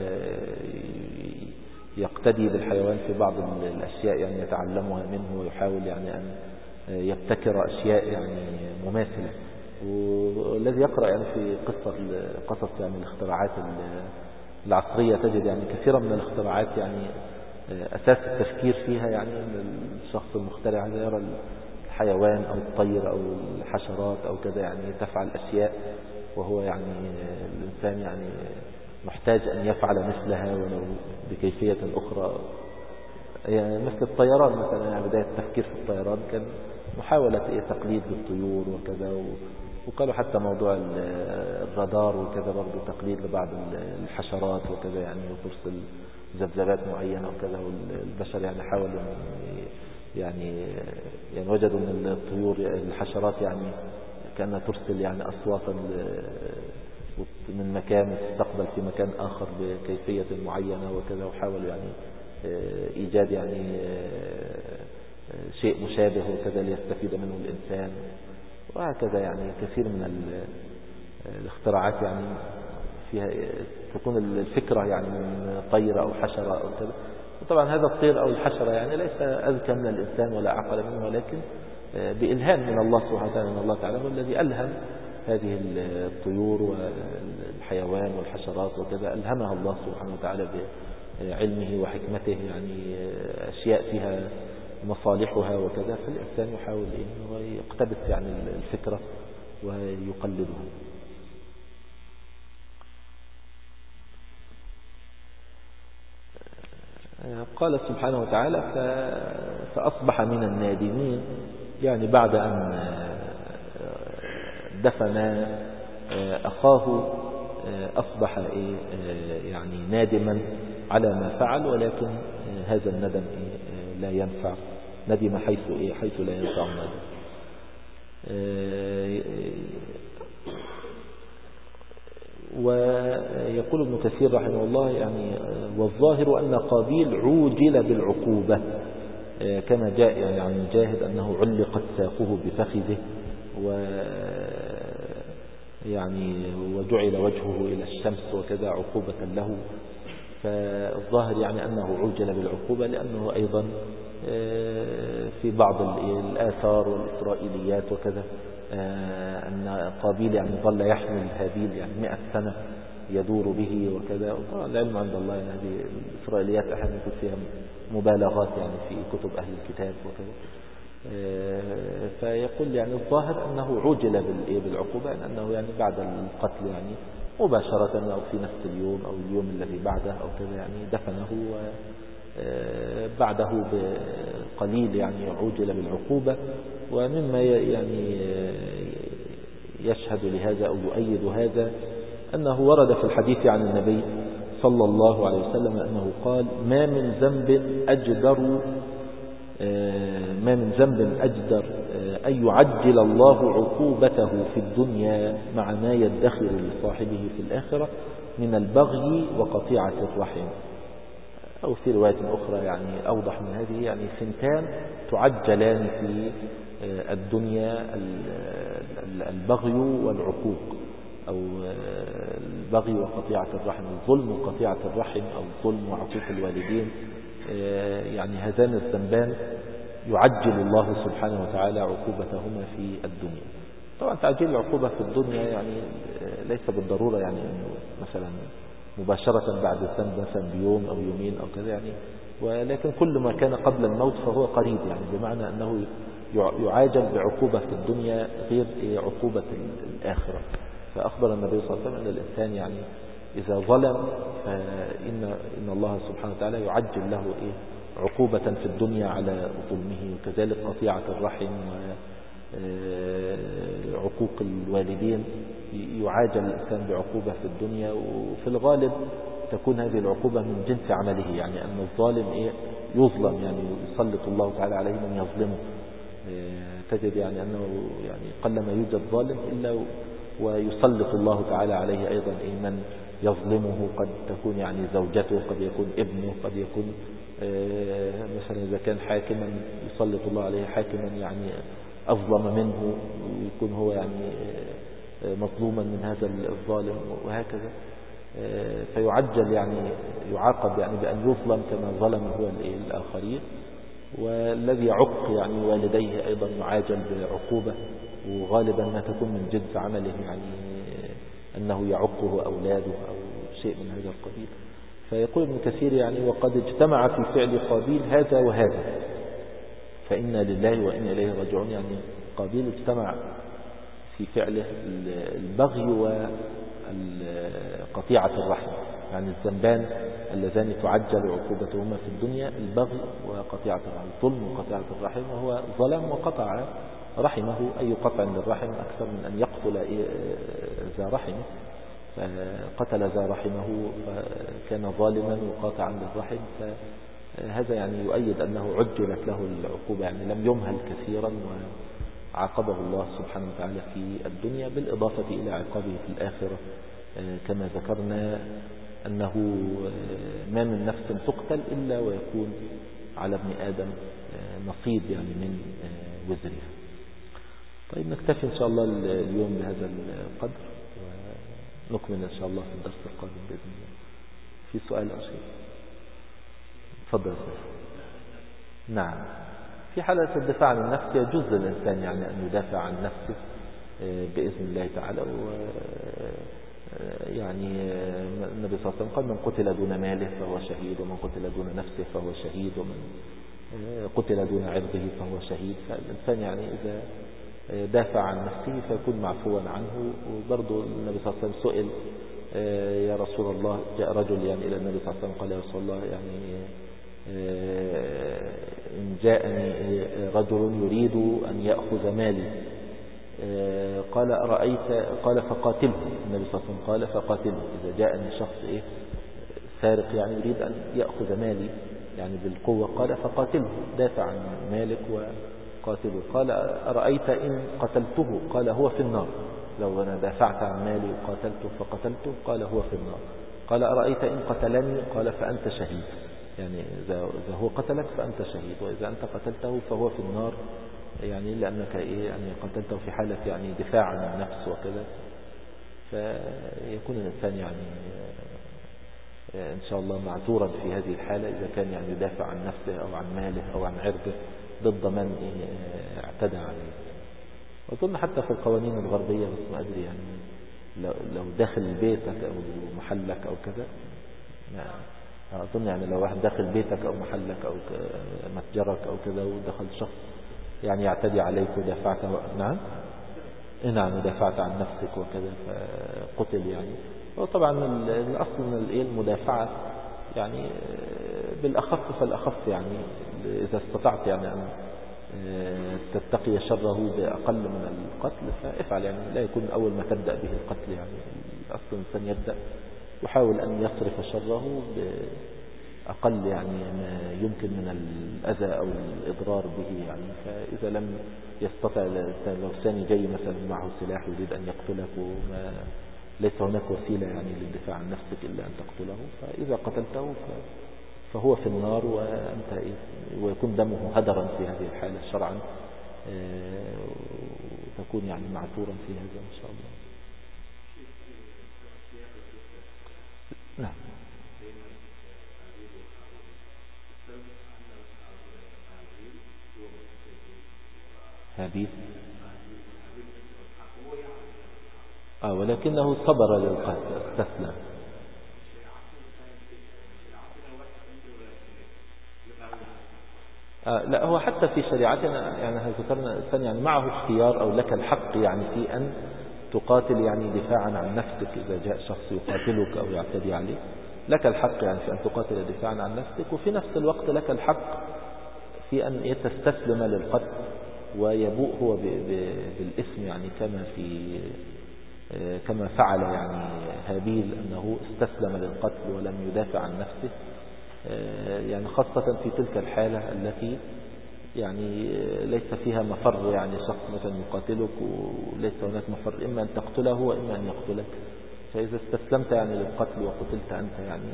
ويقتدي بالحيوان في بعض الأشياء يعني يتعلمها منه ويحاول يعني أن يبتكر أشياء يعني مماثلة. والذي يقرأ يعني في قصة قصص يعني الاختراعات العصرية تجد يعني كثيرا من الاختراعات يعني أساس التفكير فيها يعني أن الشخص المخترع هذا يرى الحيوان أو الطير أو الحشرات أو كذا يعني تفعل أشياء، وهو يعني الإنسان يعني محتاج أن يفعل مثلها ولو بكيفية أخرى. يعني مثل الطيران مثلا، يعني بداية التفكير في الطيران كان محاولة إيه تقليد للطيور وكذا، وقالوا حتى موضوع الرادار وكذا برضو تقليد لبعض الحشرات وكذا يعني، وترسل ذبذبات معينة وكذا، والبشر يعني حاولوا يعني يعني وجدوا ان الطيور الحشرات يعني كأنها ترسل يعني أصواتا من مكان وتستقبل في مكان آخر بكيفية معينة وكذا، وحاولوا يعني إيجاد يعني شيء مشابه وكذا ليستفيد منه الإنسان، وهكذا يعني كثير من الاختراعات يعني فيها تكون الفكرة يعني من طير أو حشرة أو كذا. وطبعا هذا الطير أو الحشرة يعني ليس أذكى من الإنسان ولا أعقل منه، ولكن بإلهام من الله سبحانه وتعالى، من الله تعالى هو الذي ألهم هذه الطيور والحيوان والحشرات وكذا، ألهمها الله سبحانه وتعالى بعلمه وحكمته يعني أشياء فيها مصالحها وكذا، فالإنسان يحاول أنه يقتبس يعني الفكرة ويقلدها. قال سبحانه وتعالى فأصبح من النادمين، يعني بعد أن دفن أخاه أصبح يعني نادما على ما فعل، ولكن هذا الندم لا ينفع، ندم حيث حيث لا ينفع الندم. ويقول ابن كثير رحمه الله يعني والظاهر أن قابيل عوجل بالعقوبة، كما جاء يعني عن مجاهد أنه علقت ساقه بفخذه و يعني وجعل وجهه إلى الشمس وكذا عقوبة له. فالظاهر يعني أنه عوجل بالعقوبة، لأنه أيضا في بعض الآثار والإسرائيليات وكذا أن قابيل يعني ظل يحمل هابيل يعني مئة سنة يدور به وكذا. وطبعا العلم عند الله يعني هذه الإسرائيليات أحيانا يكون فيها مبالغات يعني في كتب أهل الكتاب وكذا. فيقول يعني الظاهر أنه عجل بالعقوبة، أنه يعني بعد القتل يعني مباشرة أو في نفس اليوم أو اليوم الذي بعده أو كذا يعني دفنه، وبعده بقليل يعني عجل بالعقوبة. ومما يعني يشهد لهذا أو يؤيد هذا أنه ورد في الحديث عن النبي صلى الله عليه وسلم أنه قال ما من ذنب أجدر ما من ذنب أجدر أن يعجل الله عقوبته في الدنيا مع ما يدخر لصاحبه في الآخرة من البغي وقطيعة الرحم. أو في رواية أخرى يعني أوضح من هذه يعني ثنتان تعجلان في الدنيا، البغي والعقوق، أو البغي وقطيعة الرحم، الظلم وقطيعة الرحم، أو الظلم وعقوق الوالدين. يعني هذان الذنبان يعجل الله سبحانه وتعالى عقوبتهما في الدنيا. طبعا تعجيل العقوبة في الدنيا يعني ليس بالضرورة يعني أنه مثلا مباشرة بعد الذنب مثلا بيوم أو يومين أو كذا يعني، ولكن كل ما كان قبل الموت فهو قريب، يعني بمعنى أنه يعاجل بعقوبة في الدنيا غير عقوبة الآخرة. فأخبر النبي صلى الله عليه وسلم أن الإنسان يعني إذا ظلم فإن إن الله سبحانه وتعالى يعجل له إيه عقوبة في الدنيا على ظلمه، وكذلك قطيعة الرحم وعقوق الوالدين يعاجل الإنسان بعقوبة في الدنيا. وفي الغالب تكون هذه العقوبة من جنس عمله، يعني أن الظالم إيه يظلم، يعني يسلط الله تعالى عليه من يظلمه. تجد يعني أنه يعني قلما يوجد ظالم إلا ويسلط الله تعالى عليه أيضا إيه من يظلمه. قد تكون يعني زوجته، قد يكون ابنه، قد يكون مثلا إذا كان حاكما يسلط الله عليه حاكما يعني أظلم منه، ويكون هو يعني مظلوما من هذا الظالم، وهكذا. فيعجل يعني يعاقب يعني بأن يظلم كما ظلم هو الآخرين. والذي يعق يعني والديه أيضا يعاجل بعقوبة، وغالبا ما تكون من جنس عمله، يعني أنه يعقه أولاده أو شيء من هذا القبيل. فيقول ابن كثير يعني وقد اجتمع في فعل قابيل هذا وهذا، فإنا لله وإنا إليه راجعون. يعني قابيل اجتمع في فعله البغي وقطيعة الرحم، يعني الذنبان اللذان تعجل عقوبتهما في الدنيا البغي وقطيعة الرحم، ظلم وقطيعة الرحم، وهو ظلم وقطع رحمه. أي قطع للرحم أكثر من أن يقتل ذا رحمه، فقتل ذا رحمه فكان ظالما وقاطعا للرحم، فهذا يعني يؤيد أنه عجلت له العقوبة، يعني لم يمهل كثيرا وعاقبه الله سبحانه وتعالى في الدنيا، بالإضافة إلى عقابه في الآخرة كما ذكرنا أنه ما من نفس تقتل إلا ويكون على ابن آدم نصيب يعني من وزرها. طيب نكتفي إن شاء الله اليوم بهذا القدر، ونكمل إن شاء الله في الدرس القادم بإذن الله. في سؤال أو شيء؟ تفضل. نعم، في حالة الدفاع عن النفس يجوز للإنسان يعني أن يدافع عن نفسه بإذن الله تعالى. و يعني النبي صلى الله عليه وسلم قال من قتل دون ماله فهو شهيد، ومن قتل دون نفسه فهو شهيد، ومن قتل دون عرضه فهو شهيد. فالإنسان يعني إذا دافع عن نفسه فيكون معفوا عنه. وبرضه النبي صلى الله عليه وسلم سئل يا رسول الله، جاء رجل يعني إلى النبي صلى الله عليه وسلم قال يا رسول الله يعني إن جاءني رجل يريد أن يأخذ مالي قال أرأيت، قال فقاتله. النبي صلى الله عليه وسلم قال فقاتله. إذا جاءني شخص إيه سارق يعني يريد أن يأخذ مالي يعني بالقوة قال فقاتله، دافع عن مالك وقاتله. قال أرأيت إن قتلته قال هو في النار. لو أنا دافعت عن مالي وقاتلته فقتلته قال هو في النار. قال أرأيت إن قتلني قال فأنت شهيد. يعني إذا هو قتلك فأنت شهيد، وإذا أنت قتلته فهو في النار، يعني لأنك إيه يعني قتلته في حالة يعني دفاع عن النفس وكذا. فيكون الإنسان يعني إن شاء الله معذورا في هذه الحالة إذا كان يعني يدافع عن نفسه أو عن ماله أو عن عرضه ضد من اعتدى عليه. وأظن حتى في القوانين الغربية بس ما أدري يعني لو داخل بيتك أو محلك أو كذا، أظن يعني لو واحد داخل بيتك أو محلك أو متجرك أو كذا ودخل شخص يعني يعتدي عليك ودافعت، نعم نعم ودافعت عن نفسك وكذا فقتل يعني. وطبعا الأصل من المدافعة يعني بالأخف فالأخف، يعني إذا استطعت يعني أن تتقي شره بأقل من القتل فافعل، يعني لا يكون أول ما تبدأ به القتل. يعني الأصل الإنسان يبدأ يحاول أن يصرف شره بأقل يعني ما يمكن من الأذى أو الإضرار به يعني. فإذا لم يستطع، لو ثاني جاي مثلا معه سلاح يريد أن يقتلك وما ليس هناك وسيلة يعني للدفاع عن نفسك إلا أن تقتله، فإذا قتلته فهو في النار وأنت ويكون دمه هدرا في هذه الحالة شرعا، وتكون يعني معذورا في هذا إن شاء الله. نعم. هابيل آه ولكنه صبر للقتل استسلم. آه لا، هو حتى في شريعتنا يعني ذكرنا الإنسان يعني معه اختيار أو لك الحق يعني في أن تقاتل يعني دفاعا عن نفسك. إذا جاء شخص يقاتلك أو يعتدي عليك لك الحق يعني في أن تقاتل دفاعا عن نفسك، وفي نفس الوقت لك الحق في أن تستسلم للقتل ويبوء هو بالاسم، يعني كما في كما فعل يعني هابيل أنه استسلم للقتل ولم يدافع عن نفسه، يعني خاصة في تلك الحالة التي يعني ليس فيها مفر، يعني شخص مثلا يقاتلك وليس هناك مفر، إما أن تقتله وإما أن يقتلك. فإذا استسلمت يعني للقتل وقتلت أنت يعني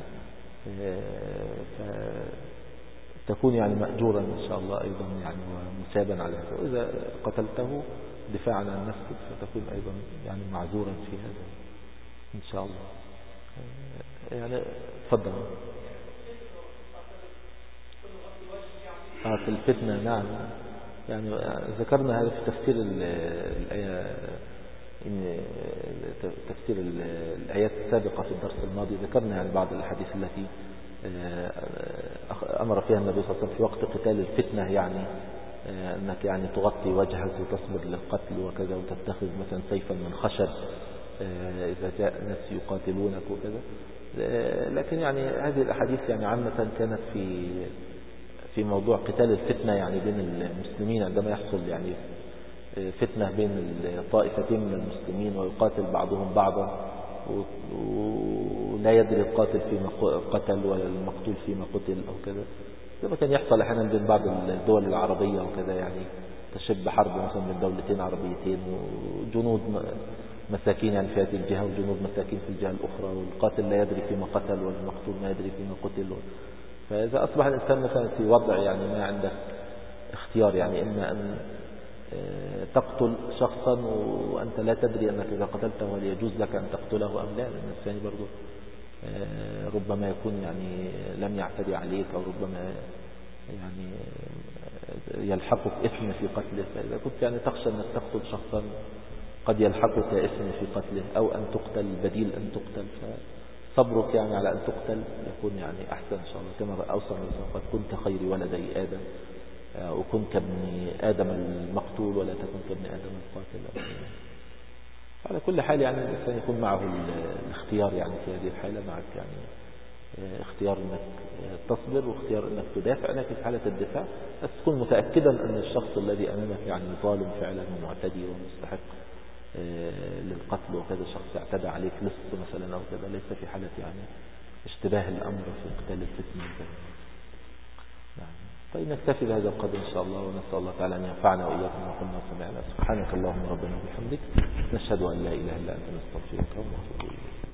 فتكون يعني مأجورا إن شاء الله أيضا يعني ومثابا على هذا. وإذا قتلته دفاعا عن نفسك فتكون أيضا يعني معذورا في هذا إن شاء الله. يعني تفضل. آه في الفتنة، نعم. يعني ذكرنا هذا في تفسير الآية إن تفسير الآيات السابقة في الدرس الماضي ذكرنا يعني بعض الأحاديث التي أمر فيها النبي صلى الله عليه وسلم في وقت قتال الفتنة، يعني أنك يعني تغطي وجهك وتصبر للقتل وكذا، وتتخذ مثلا سيفا من خشب إذا جاء ناس يقاتلونك وكذا. لكن يعني هذه الأحاديث يعني عامة كانت في في موضوع قتال الفتنة يعني بين المسلمين، عندما يحصل يعني فتنة بين الطائفتين من المسلمين ويقاتل بعضهم بعضا ولا يدري القاتل فيما قتل ولا المقتول فيما قتل أو كذا، زي ما كان يحصل أحيانا بين بعض الدول العربية وكذا، يعني تشب حرب مثلا بين دولتين عربيتين وجنود مساكين يعني في هذه الجهة وجنود مساكين في الجهة الأخرى، والقاتل لا يدري فيما قتل والمقتول ما يدري فيما قتل. فإذا أصبح الإنسان مثلا في وضع يعني ما عندك اختيار، يعني إما أن تقتل شخصا وأنت لا تدري أنك إذا قتلته هل يجوز لك أن تقتله أم لا، لأن الثاني برضو ربما يكون يعني لم يعتدي عليك، أو ربما يعني يلحقك إثم في قتله. فإذا كنت يعني تخشى أنك تقتل شخصا قد يلحقك إثم في قتله، أو أن تقتل بديل أن تقتل، فصبرك يعني على أن تقتل يكون يعني أحسن إن شاء الله، كما أوصى قد كنت خير ولدي آدم، وكن كابن آدم المقتول ولا تكن كابن آدم القاتل. على كل حال يعني الإنسان يكون معه الاختيار، يعني في هذه الحالة معك يعني اختيار أنك تصبر واختيار أنك تدافع، لكن في حالة الدفاع بس تكون متأكدا أن الشخص الذي أمامك يعني ظالم فعلا ومعتدي ومستحق للقتل، وكذا شخص اعتدى عليك لص مثلا أو كذا، ليس في حالة يعني اشتباه الأمر في قتال الفتنة وكذا. يعني طيب نكتفي بهذا القدر إن شاء الله، ونسأل الله تعالى أن ينفعنا وإياكم ما قلنا وسمعنا. سبحانك اللهم ربنا وبحمدك، نشهد أن لا إله إلا أنت، نستغفرك ونتوب إليك.